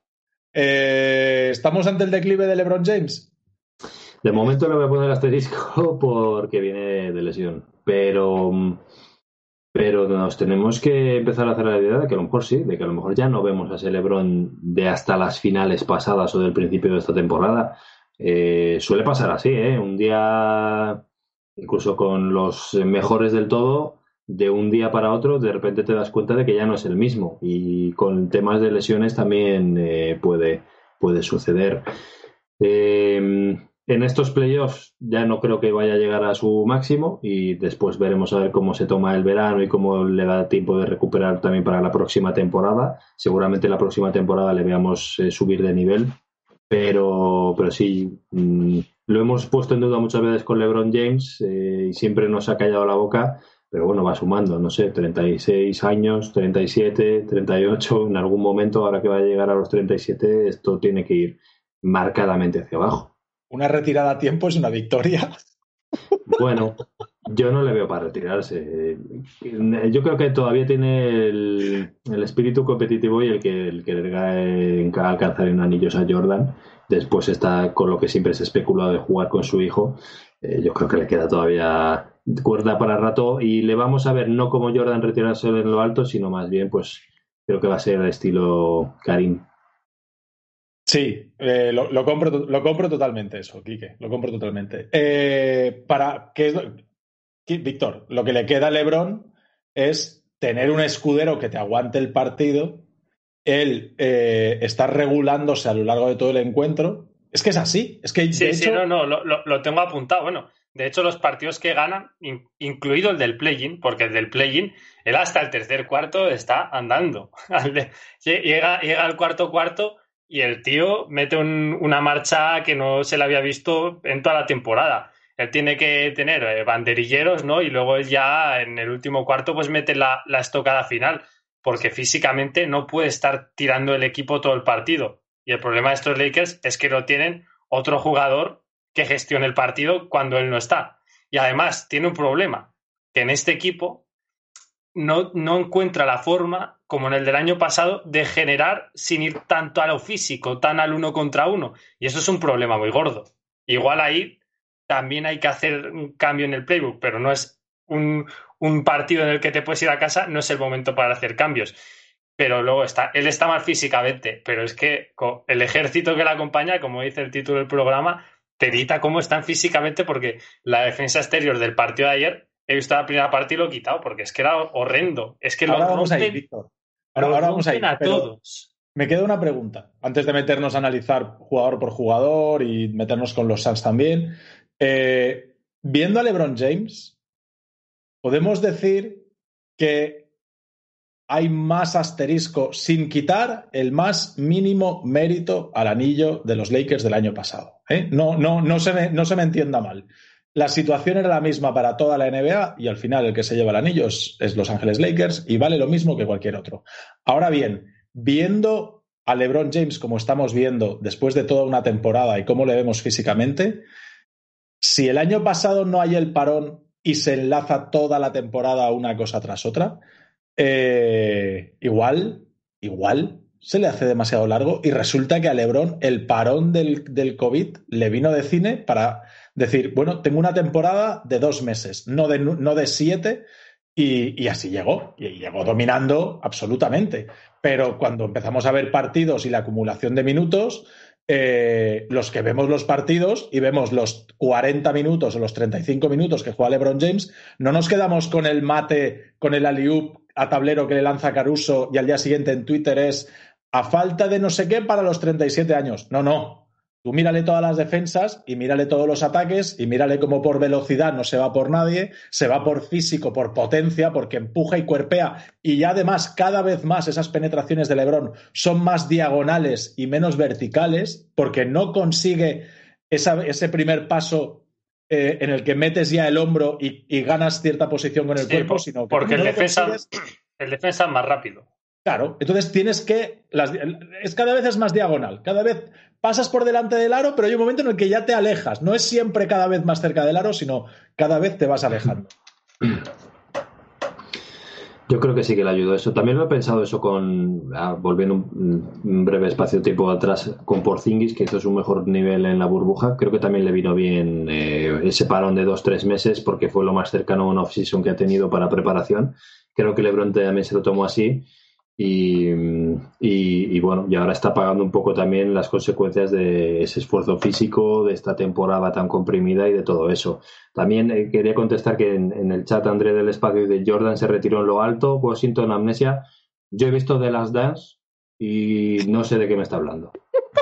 Eh, ¿Estamos ante el declive de LeBron James? De momento le voy a poner asterisco porque viene de lesión, pero, pero nos tenemos que empezar a hacer la idea de que a lo mejor sí, de que a lo mejor ya no vemos a ese LeBron de hasta las finales pasadas o del principio de esta temporada. Eh, suele pasar así, ¿eh? Un día, incluso con los mejores del todo, de un día para otro, de repente te das cuenta de que ya no es el mismo. Y con temas de lesiones también eh, puede, puede suceder. Eh, en estos playoffs ya no creo que vaya a llegar a su máximo y después veremos a ver cómo se toma el verano y cómo le da tiempo de recuperar también para la próxima temporada. Seguramente la próxima temporada le veamos eh, subir de nivel, pero, pero sí, mmm, lo hemos puesto en duda muchas veces con LeBron James eh, y siempre nos ha callado la boca, pero bueno, va sumando, no sé, treinta y seis años, treinta y siete, treinta y ocho, en algún momento, ahora que va a llegar a los treinta y siete, esto tiene que ir marcadamente hacia abajo. Una retirada a tiempo es una victoria. Bueno, yo no le veo para retirarse. Yo creo que todavía tiene el, el espíritu competitivo y el que el querer alcanzar en anillos a Jordan. Después está con lo que siempre se especula de jugar con su hijo. Eh, yo creo que le queda todavía cuerda para rato y le vamos a ver no como Jordan retirarse en lo alto, sino más bien, pues creo que va a ser el estilo Karim. Sí, eh, lo, lo, compro, lo compro totalmente eso, Quique, lo compro totalmente. Eh, para, ¿qué es lo, Víctor, lo que le queda a LeBron es tener un escudero que te aguante el partido, él eh, está regulándose a lo largo de todo el encuentro. Es que es así, es que Sí, de sí, hecho... no, no, lo, lo, lo tengo apuntado. Bueno, de hecho los partidos que ganan, in, incluido el del play-in, porque el del play-in, él hasta el tercer cuarto está andando. llega, llega al cuarto cuarto y el tío mete un, una marcha que no se le había visto en toda la temporada. Él tiene que tener eh, banderilleros, ¿no? Y luego él ya en el último cuarto pues mete la, la estocada final, porque físicamente no puede estar tirando el equipo todo el partido. Y el problema de estos Lakers es que no tienen otro jugador que gestione el partido cuando él no está. Y además tiene un problema, que en este equipo no, no encuentra la forma, como en el del año pasado, de generar sin ir tanto a lo físico, tan al uno contra uno. Y eso es un problema muy gordo. Igual ahí también hay que hacer un cambio en el playbook, pero no es un, un partido en el que te puedes ir a casa, no es el momento para hacer cambios. Pero luego está, él está mal físicamente, pero es que el ejército que le acompaña, como dice el título del programa, te dita cómo están físicamente, porque la defensa exterior del partido de ayer, he visto la primera parte y lo he quitado, porque es que era horrendo. Es que ahora lo vamos rompen, a ir, Víctor. Ahora, ahora vamos a ir. a todos. Me queda una pregunta, antes de meternos a analizar jugador por jugador y meternos con los Suns también. Eh, viendo a LeBron James, podemos decir que hay más asterisco sin quitar el más mínimo mérito al anillo de los Lakers del año pasado. ¿eh? No, no, no, se me, no se me entienda mal. La situación era la misma para toda la N B A y al final el que se lleva el anillo es, es Los Ángeles Lakers y vale lo mismo que cualquier otro. Ahora bien, viendo a LeBron James como estamos viendo después de toda una temporada y cómo le vemos físicamente, si el año pasado no hay el parón y se enlaza toda la temporada una cosa tras otra, eh, igual, igual se le hace demasiado largo y resulta que a LeBron el parón del, del COVID le vino de cine para decir, bueno, tengo una temporada de dos meses, no de, no de siete, y, y así llegó, y llegó dominando absolutamente. Pero cuando empezamos a ver partidos y la acumulación de minutos, eh, los que vemos los partidos y vemos los cuarenta minutos o los treinta y cinco minutos que juega LeBron James, no nos quedamos con el mate, con el alley-oop a tablero que le lanza Caruso y al día siguiente en Twitter es a falta de no sé qué para los treinta y siete años. No, no. Tú mírale todas las defensas y mírale todos los ataques y mírale cómo por velocidad no se va por nadie, se va por físico, por potencia, porque empuja y cuerpea. Y ya además cada vez más esas penetraciones de LeBron son más diagonales y menos verticales porque no consigue esa, ese primer paso eh, en el que metes ya el hombro y, y ganas cierta posición con el Sí, cuerpo, por- sino que porque tú el no lo defensa, consigues. el defensa es más rápido. Claro, entonces tienes que. Las, es cada vez es más diagonal. Cada vez pasas por delante del aro, pero hay un momento en el que ya te alejas. No es siempre cada vez más cerca del aro, sino cada vez te vas alejando. Yo creo que sí que le ayudó eso. También lo he pensado eso con, ah, volviendo un, un breve espacio de tiempo atrás, con Porzingis, que hizo su mejor nivel en la burbuja. Creo que también le vino bien eh, ese parón de dos, tres meses, porque fue lo más cercano a un off-season que ha tenido para preparación. Creo que LeBron también se lo tomó así. Y, y, y bueno, y ahora está pagando un poco también las consecuencias de ese esfuerzo físico, de esta temporada tan comprimida y de todo eso. También eh, quería contestar que en, en el chat André del Espacio de Jordan se retiró en lo alto, Washington Amnesia. Yo he visto The Last Dance y no sé de qué me está hablando.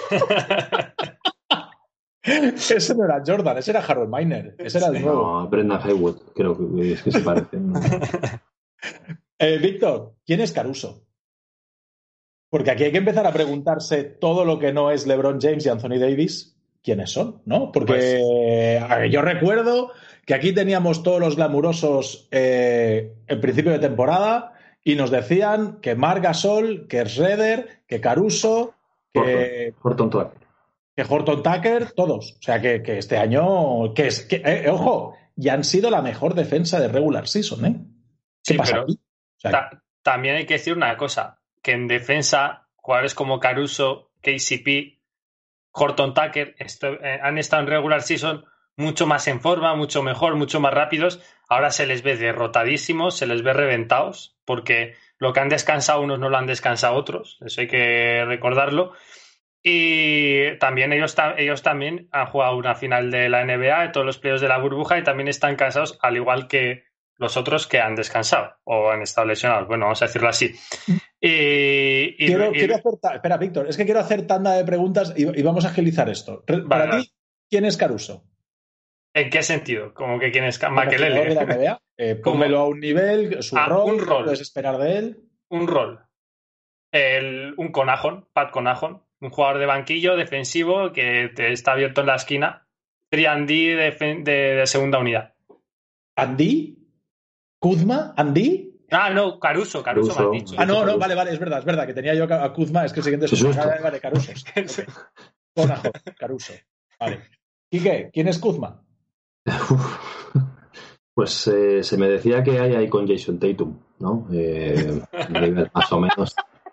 Ese no era Jordan, ese era Harold Miner. Ese era el nuevo. No, Brendan Haywood, creo que es que se parecen. ¿no? Eh, Víctor, ¿quién es Caruso? Porque aquí hay que empezar a preguntarse todo lo que no es LeBron James y Anthony Davis, ¿quiénes son? ¿No? Porque a ver, yo recuerdo que aquí teníamos todos los glamurosos eh, en principio de temporada y nos decían que Marc Gasol, que Schroeder, que Caruso, que, Horton Tucker. que Horton Tucker, todos. O sea, que, que este año, que es, que, eh, ojo, ya han sido la mejor defensa de regular season, ¿eh? ¿Qué Sí, pasa pero aquí? O sea, ta- también hay que decir una cosa, que en defensa, jugadores como Caruso, K C P, Horton Tucker esto, eh, han estado en regular season mucho más en forma, mucho mejor, mucho más rápidos. Ahora se les ve derrotadísimos, se les ve reventados, porque lo que han descansado unos no lo han descansado otros, eso hay que recordarlo. Y también ellos, ta- ellos también han jugado una final de la N B A, de todos los playoffs de la burbuja, y también están cansados, al igual que los otros que han descansado o han estado lesionados. Bueno, vamos a decirlo así. Y, y- quiero, y- quiero hacer. ta- Espera, Víctor, es que quiero hacer tanda de preguntas y, y vamos a agilizar esto. Re- Para Vale, ti, ¿quién es Caruso? ¿En qué sentido? Como que quién es Como jugador de la N B Makelele. A, eh, Como- pónmelo a un nivel, su Ah, rol, un ¿qué rol. puedes esperar de él? Un rol. El, un Connaughton, Pat Connaughton, un jugador de banquillo defensivo que te está abierto en la esquina. tres and D de, defen- de, de segunda unidad. ¿Andy? ¿Kuzma? ¿Andy? Ah, no, Caruso, Caruso, Caruso. me has dicho. Ah, no, no, Caruso. vale, vale, es verdad, es verdad, que tenía yo a Kuzma, es que el siguiente es Qué susto. Vale, vale, Caruso. Okay. Conajo, Caruso. Vale. Quique, ¿quién es Kuzma? Uf. Pues eh, se me decía que hay ahí con Jason Tatum, ¿no? Eh, nivel más o menos.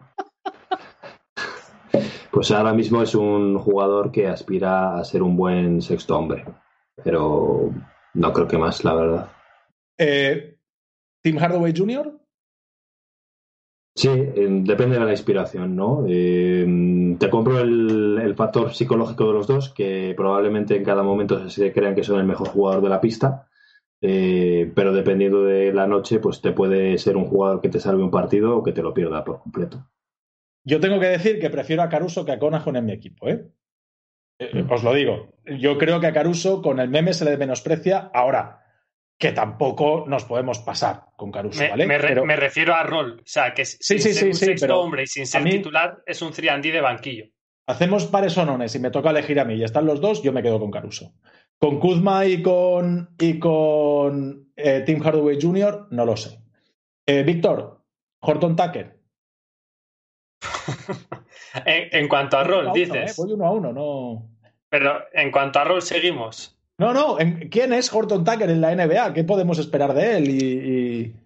Pues ahora mismo es un jugador que aspira a ser un buen sexto hombre, pero no creo que más, la verdad. Eh, ¿Tim Hardaway junior? Sí, eh, depende de la inspiración, ¿no? Eh, te compro el, el factor psicológico de los dos, que probablemente en cada momento se crean que son el mejor jugador de la pista, eh, pero dependiendo de la noche, pues te puede ser un jugador que te salve un partido o que te lo pierda por completo. Yo tengo que decir que prefiero a Caruso que a Connaughton en mi equipo, ¿eh? Eh, Os lo digo. Yo creo que a Caruso con el meme se le menosprecia. Ahora, que tampoco nos podemos pasar con Caruso, Me, ¿vale? me re- Pero me refiero a rol. O sea, que Sí, sin sí, ser sí, un sí, sexto pero hombre y sin a ser mí- titular, es un tres and D de banquillo. hacemos pares o nones y me toca elegir a mí y están los dos, yo me quedo con Caruso. Con Kuzma y con, y con eh, Tim Hardaway junior, no lo sé. Eh, Víctor, Horton Tucker. En, en cuanto a rol, uno a uno, dices. ¿eh? Voy uno a uno, no. Pero en cuanto a rol, seguimos. No, no. ¿en- ¿Quién es Horton Tucker en la N B A? ¿Qué podemos esperar de él? Y, y...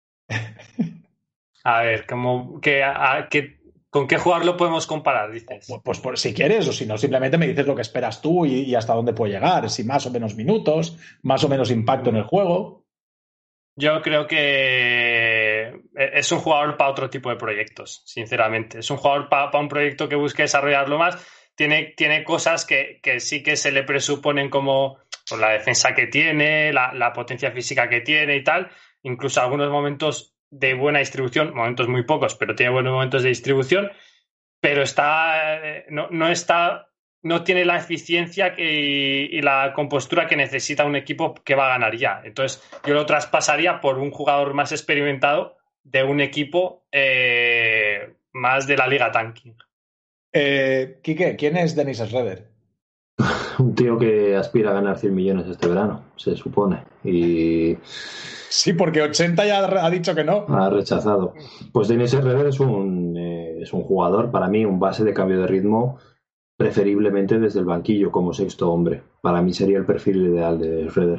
A ver, como que, a, que, ¿con qué jugador lo podemos comparar, dices? Pues, pues, pues si quieres, o si no, simplemente me dices lo que esperas tú y, y hasta dónde puede llegar. Si más o menos minutos, más o menos impacto en el juego. Yo creo que es un jugador para otro tipo de proyectos, sinceramente. Es un jugador para, para un proyecto que busque desarrollarlo más. Tiene, tiene cosas que, que sí que se le presuponen como pues, la defensa que tiene, la, la potencia física que tiene y tal. Incluso algunos momentos de buena distribución, momentos muy pocos, pero tiene buenos momentos de distribución. Pero está no, no está... no tiene la eficiencia que, y la compostura que necesita un equipo que va a ganar ya. Entonces, yo lo traspasaría por un jugador más experimentado de un equipo eh, más de la Liga Tanking. Eh, Quique, ¿quién es Dennis Schroeder? Un tío que aspira a ganar cien millones este verano, se supone. Y Sí, porque ochenta ya ha dicho que no. ha rechazado. Pues Dennis Schroeder es un, eh, es un jugador, para mí, un base de cambio de ritmo, preferiblemente desde el banquillo como sexto hombre. Para mí sería el perfil ideal de Schroeder.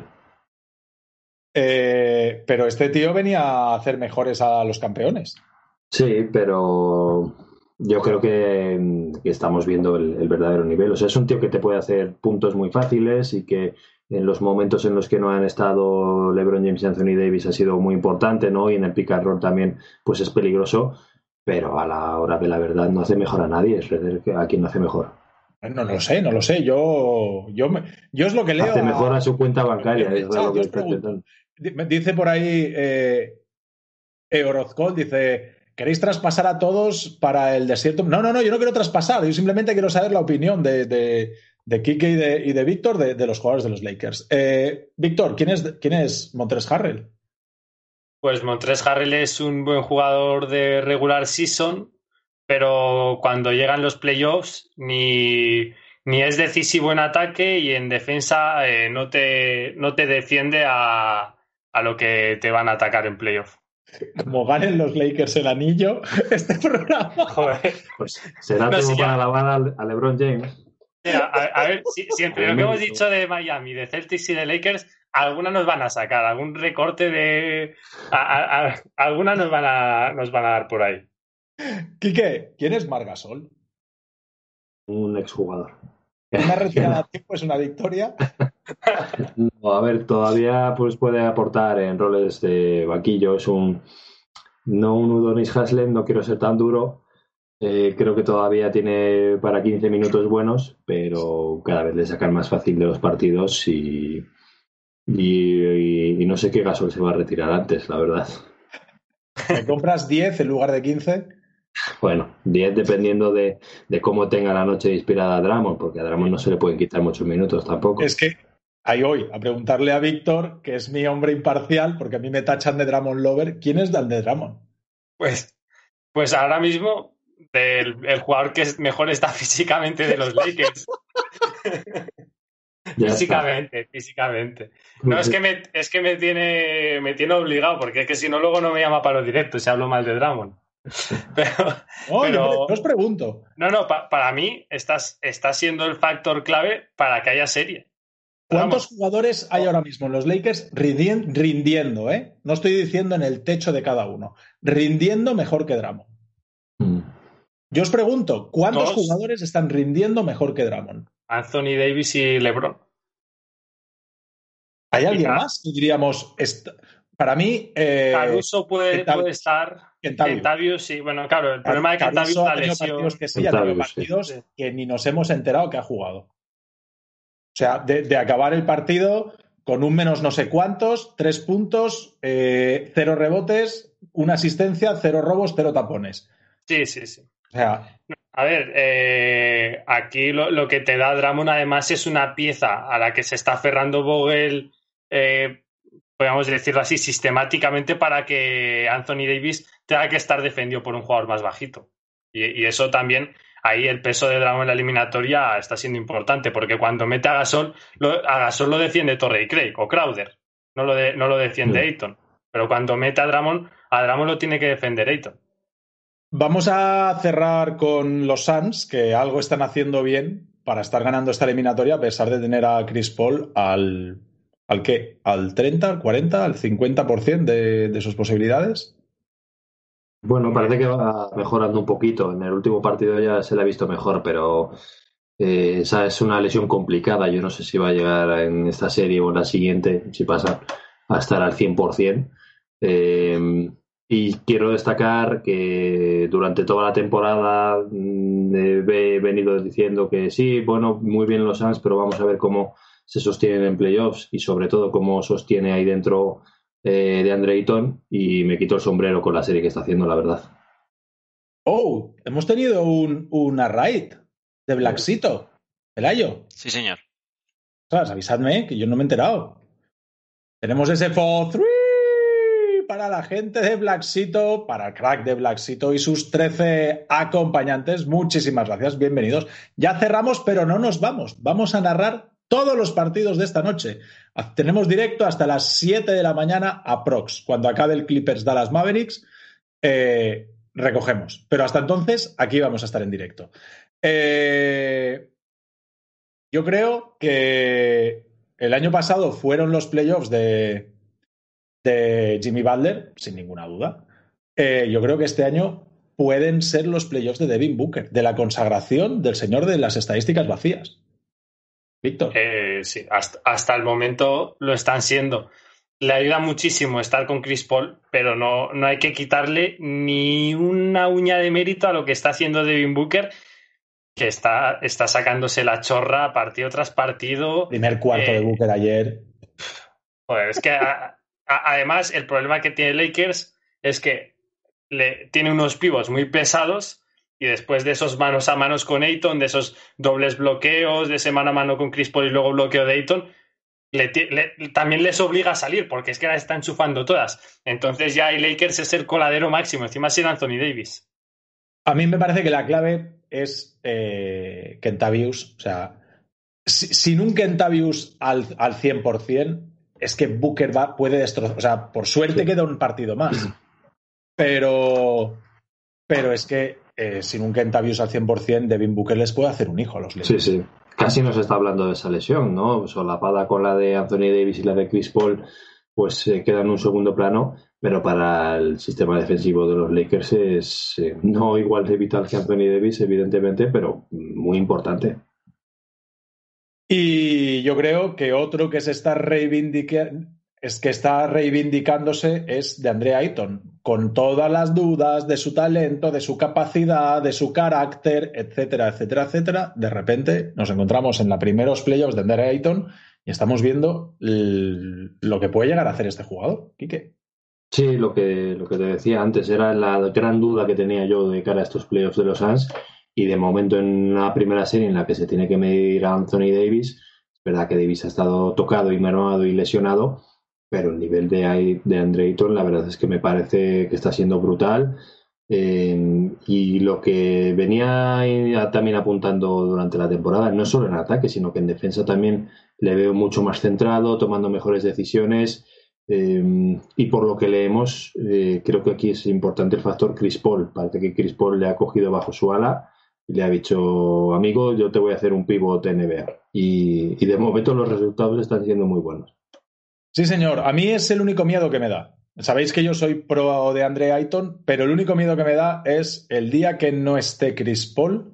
Eh, pero este tío venía a hacer mejores a los campeones. Sí, pero yo creo que, que estamos viendo el, el verdadero nivel. O sea, es un tío que te puede hacer puntos muy fáciles y que en los momentos en los que no han estado LeBron James y Anthony Davis ha sido muy importante, ¿no? Y en el pick and roll también pues es peligroso, pero a la hora de la verdad no hace mejor a nadie. Es a quien no hace mejor. No, no lo sé, no lo sé. Yo, yo, me- yo es lo que leo. Hace mejor a su cuenta Yo bancaria. en el Es chat, lo que yo os está pregunto. intentando. Di- me Dice por ahí eh, eh, Orozcol, dice, ¿queréis traspasar a todos para el desierto? No, no, no, yo no quiero traspasar. Yo simplemente quiero saber la opinión de, de, de Quique y de, y de Víctor de, de los jugadores de los Lakers. Eh, Víctor, ¿quién es, quién es Montrezl Harrell? Pues Montrezl Harrell es un buen jugador de regular season, pero cuando llegan los playoffs ni, ni es decisivo en ataque y en defensa eh, no, te, no te defiende a, a lo que te van a atacar en playoff. Como ganen los Lakers el anillo, este programa. Joder. Pues será No, todo si ya- para alabar a LeBron James. Mira, a, a ver, si, si entre lo que hemos dicho de Miami, de Celtics y de Lakers, alguna nos van a sacar, algún recorte de... A, a, a, alguna nos van a, nos van a dar por ahí. Quique, ¿quién es Marc Gasol? Un exjugador. Una retirada a tiempo es una victoria. No, a ver, todavía pues puede aportar en roles de banquillo. Es un no un Udonis Haslem, no quiero ser tan duro. Eh, creo que todavía tiene para quince minutos buenos, pero cada vez le sacan más fácil de los partidos y, y, y, y no sé qué Gasol se va a retirar antes, la verdad. ¿Me compras diez en lugar de quince? Bueno, diez dependiendo de, de cómo tenga la noche inspirada a Drummond, porque a Drummond no se le pueden quitar muchos minutos tampoco. Es que ahí voy a preguntarle a Víctor, que es mi hombre imparcial, porque a mí me tachan de Drummond Lover. ¿Quién es Dan de Drummond? Pues, pues ahora mismo el, el jugador que es mejor está físicamente de los Lakers. Ya físicamente, está. físicamente. No, es que, me, es que me tiene me tiene obligado, porque es que si no luego no me llama para los directos si hablo mal de Drummond. Pero, No, pero yo, yo os pregunto. no, no, pa, para mí estás, está siendo el factor clave para que haya serie. ¿Cuántos Vamos. jugadores hay ahora mismo en los Lakers rindien- rindiendo, eh? No estoy diciendo en el techo de cada uno. Rindiendo mejor que Drummond. Mm. Yo os pregunto, ¿cuántos Dos. jugadores están rindiendo mejor que Drummond? Anthony Davis y LeBron. ¿Hay alguien Quizá. más? Diríamos, est- para mí... Eh, Caruso puede, Kentavious. puede estar. Kentavious. Kentavious, sí. Bueno, claro, el problema de Kentavious es Caruso la ha tenido lesión. partidos que sí, ha tenido Kentavious, sí. partidos Sí. que ni nos hemos enterado que ha jugado. O sea, de, de acabar el partido con un menos no sé cuántos, tres puntos, eh, cero rebotes, una asistencia, cero robos, cero tapones. Sí, sí, sí. O sea, A ver, eh, aquí lo, lo que te da Drummond además es una pieza a la que se está aferrando Vogel, eh, podríamos decirlo así, sistemáticamente para que Anthony Davis tenga que estar defendido por un jugador más bajito. Y, y eso también, ahí el peso de Drummond en la eliminatoria está siendo importante, porque cuando mete a Gasol, lo, a Gasol lo defiende Torrey Craig o Crowder, no lo, de, no lo defiende Mm. Ayton. Pero cuando mete a Drummond, a Drummond lo tiene que defender Ayton. Vamos a cerrar con los Suns, que algo están haciendo bien para estar ganando esta eliminatoria, a pesar de tener a Chris Paul al... ¿Al qué? ¿Al treinta, al cuarenta, al cincuenta por ciento de, de sus posibilidades? Bueno, parece que va mejorando un poquito. En el último partido ya se le ha visto mejor, pero eh, esa es una lesión complicada. Yo no sé si va a llegar en esta serie o en la siguiente, si pasa, a estar al cien por ciento. Eh, y quiero destacar que durante toda la temporada mm, he venido diciendo que sí, bueno, muy bien los Suns, pero vamos a ver cómo se sostienen en playoffs y sobre todo cómo sostiene ahí dentro eh, de Andre Ayton, y me quito el sombrero con la serie que está haciendo, la verdad. Oh, hemos tenido un, una raid de Blacksito, el Ayo. Sí, señor. O sea, avisadme, que yo no me he enterado. Tenemos ese for three para la gente de Blacksito, para el crack de Blacksito y sus trece acompañantes. Muchísimas gracias, bienvenidos. Ya cerramos, pero no nos vamos. Vamos a narrar todos los partidos de esta noche. Tenemos directo hasta las siete de la mañana aprox. Cuando acabe el Clippers Dallas Mavericks, eh, recogemos. Pero hasta entonces, aquí vamos a estar en directo. Eh, yo creo que el año pasado fueron los playoffs de, de Jimmy Butler, sin ninguna duda. Eh, yo creo que este año pueden ser los playoffs de Devin Booker, de la consagración del señor de las estadísticas vacías. Víctor. Eh, sí, hasta, hasta el momento lo están siendo. Le ayuda muchísimo estar con Chris Paul, pero no, no hay que quitarle ni una uña de mérito a lo que está haciendo Devin Booker, que está, está sacándose la chorra partido tras partido. Primer cuarto eh, de Booker ayer. Joder, es que a, a, además el problema que tiene Lakers es que le, tiene unos pivots muy pesados. Y después de esos manos a manos con Ayton, de esos dobles bloqueos, de ese mano a mano con Chris Paul y luego bloqueo de Ayton, le, le, también les obliga a salir, porque es que las está enchufando todas. Entonces ya hay Lakers es el coladero máximo, encima sin Anthony Davis. A mí me parece que la clave es eh, Kentavius. O sea, si, sin un Kentavius al, al cien por ciento, es que Booker va, puede destrozar. O sea, por suerte sí. Queda un partido más. Pero, pero es que Eh, sin un Kentavius al cien por ciento, Devin Booker les puede hacer un hijo a los Lakers. Sí, sí. Casi nos está hablando de esa lesión, ¿no? Solapada con la de Anthony Davis y la de Chris Paul, pues eh, queda en un segundo plano, pero para el sistema defensivo de los Lakers es eh, no igual de vital que Anthony Davis, evidentemente, pero muy importante. Y yo creo que otro que se está reivindicando es que está reivindicándose es de Andre Ayton, con todas las dudas de su talento, de su capacidad, de su carácter, etcétera, etcétera, etcétera. De repente nos encontramos en los primeros playoffs de Andre Ayton y estamos viendo el, lo que puede llegar a hacer este jugador. ¿Quique? Sí, lo que, lo que te decía antes era la gran duda que tenía yo de cara a estos playoffs de los Suns, y de momento en la primera serie en la que se tiene que medir a Anthony Davis, es verdad que Davis ha estado tocado y mermado y lesionado, pero el nivel de, de Andre Ayton la verdad es que me parece que está siendo brutal, eh, y lo que venía también apuntando durante la temporada, no solo en ataque sino que en defensa también le veo mucho más centrado, tomando mejores decisiones, eh, y por lo que leemos eh, creo que aquí es importante el factor Chris Paul. Parece que Chris Paul le ha cogido bajo su ala y le ha dicho: amigo, yo te voy a hacer un pivot N B A, y, y de momento los resultados están siendo muy buenos. Sí, señor. A mí es el único miedo que me da. Sabéis que yo soy pro de Andre Ayton, pero el único miedo que me da es el día que no esté Chris Paul.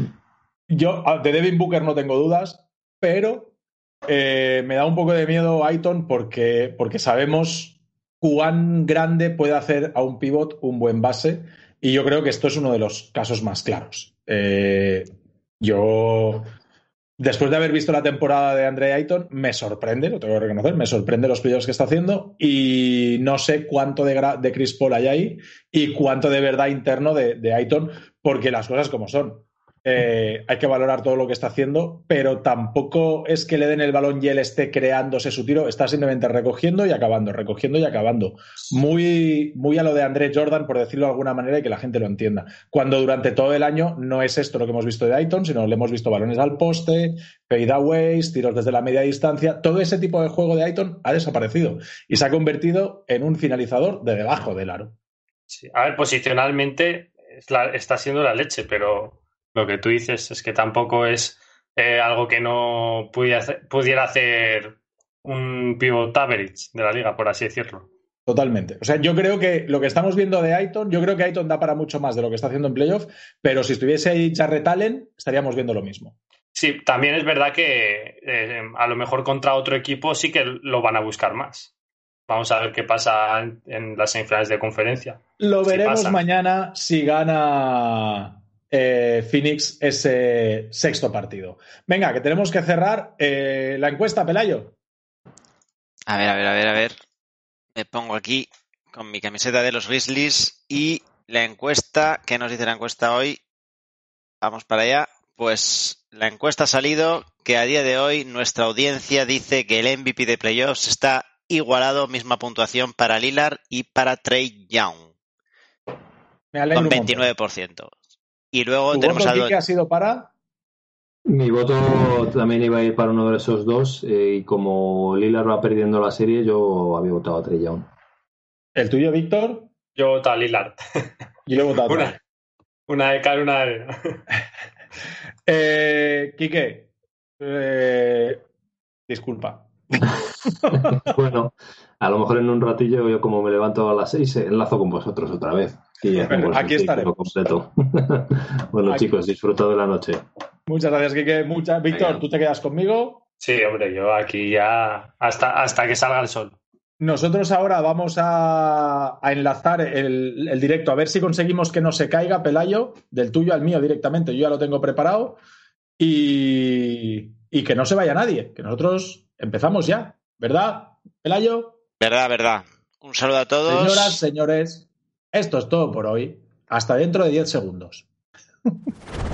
Yo de Devin Booker no tengo dudas, pero eh, me da un poco de miedo Ayton porque, porque sabemos cuán grande puede hacer a un pivot un buen base, y yo creo que esto es uno de los casos más claros. Eh, yo... Después de haber visto la temporada de Andre Ayton, me sorprende, lo tengo que reconocer, me sorprende los playoffs que está haciendo, y no sé cuánto de, de Chris Paul hay ahí y cuánto de verdad interno de, de Ayton, porque las cosas como son. Eh, hay que valorar todo lo que está haciendo, pero tampoco es que le den el balón y él esté creándose su tiro, está simplemente recogiendo y acabando, recogiendo y acabando. Muy, muy a lo de Andre Jordan, por decirlo de alguna manera, y que la gente lo entienda. Cuando durante todo el año no es esto lo que hemos visto de Ayton, sino le hemos visto balones al poste, fadeaways, tiros desde la media distancia. Todo ese tipo de juego de Ayton ha desaparecido y se ha convertido en un finalizador de debajo del aro. Sí. A ver, posicionalmente es la, está siendo la leche, pero lo que tú dices es que tampoco es eh, algo que no pudiera hacer, pudiera hacer un pivot average de la liga, por así decirlo. Totalmente. O sea, yo creo que lo que estamos viendo de Ayton, yo creo que Ayton da para mucho más de lo que está haciendo en playoff, pero si estuviese ahí Jarrett Allen, estaríamos viendo lo mismo. Sí, también es verdad que eh, a lo mejor contra otro equipo sí que lo van a buscar más. Vamos a ver qué pasa en, en las semifinales de conferencia. Lo si veremos pasan. mañana si gana eh, Phoenix ese sexto partido. Venga, que tenemos que cerrar eh, la encuesta, Pelayo. A ver, a ver, a ver, a ver. Me pongo aquí con mi camiseta de los Grizzlies y la encuesta, ¿qué nos dice la encuesta hoy? Vamos para allá. Pues la encuesta ha salido que a día de hoy nuestra audiencia dice que el M V P de playoffs está igualado, misma puntuación para Lillard y para Trae Young. Me alegro con un veintinueve por ciento. Y luego ¿Tu tenemos voto, a... Quique, ha sido para? Mi voto también iba a ir para uno de esos dos eh, y como Lillard va perdiendo la serie, yo había votado a Trae Young. ¿El tuyo, Víctor? Yo voto a Lillard. Yo le he votado a una, una de cal, una de arena. eh, Quique, eh, disculpa. Bueno, a lo mejor en un ratillo yo como me levanto a las seis enlazo con vosotros otra vez. Y hacemos Aquí el estaremos. completo. Bueno, Aquí. chicos, disfrutad de la noche. Muchas gracias, Quique. Muchas... Víctor, Venga. ¿tú te quedas conmigo? Sí, hombre, yo aquí ya hasta, hasta que salga el sol. Nosotros ahora vamos a, a enlazar el, el directo, a ver si conseguimos que no se caiga, Pelayo, del tuyo al mío directamente. Yo ya lo tengo preparado. Y, y que no se vaya nadie, que nosotros empezamos ya, ¿verdad, Pelayo? Verdad, verdad. Un saludo a todos. Señoras, señores, esto es todo por hoy. Hasta dentro de diez segundos.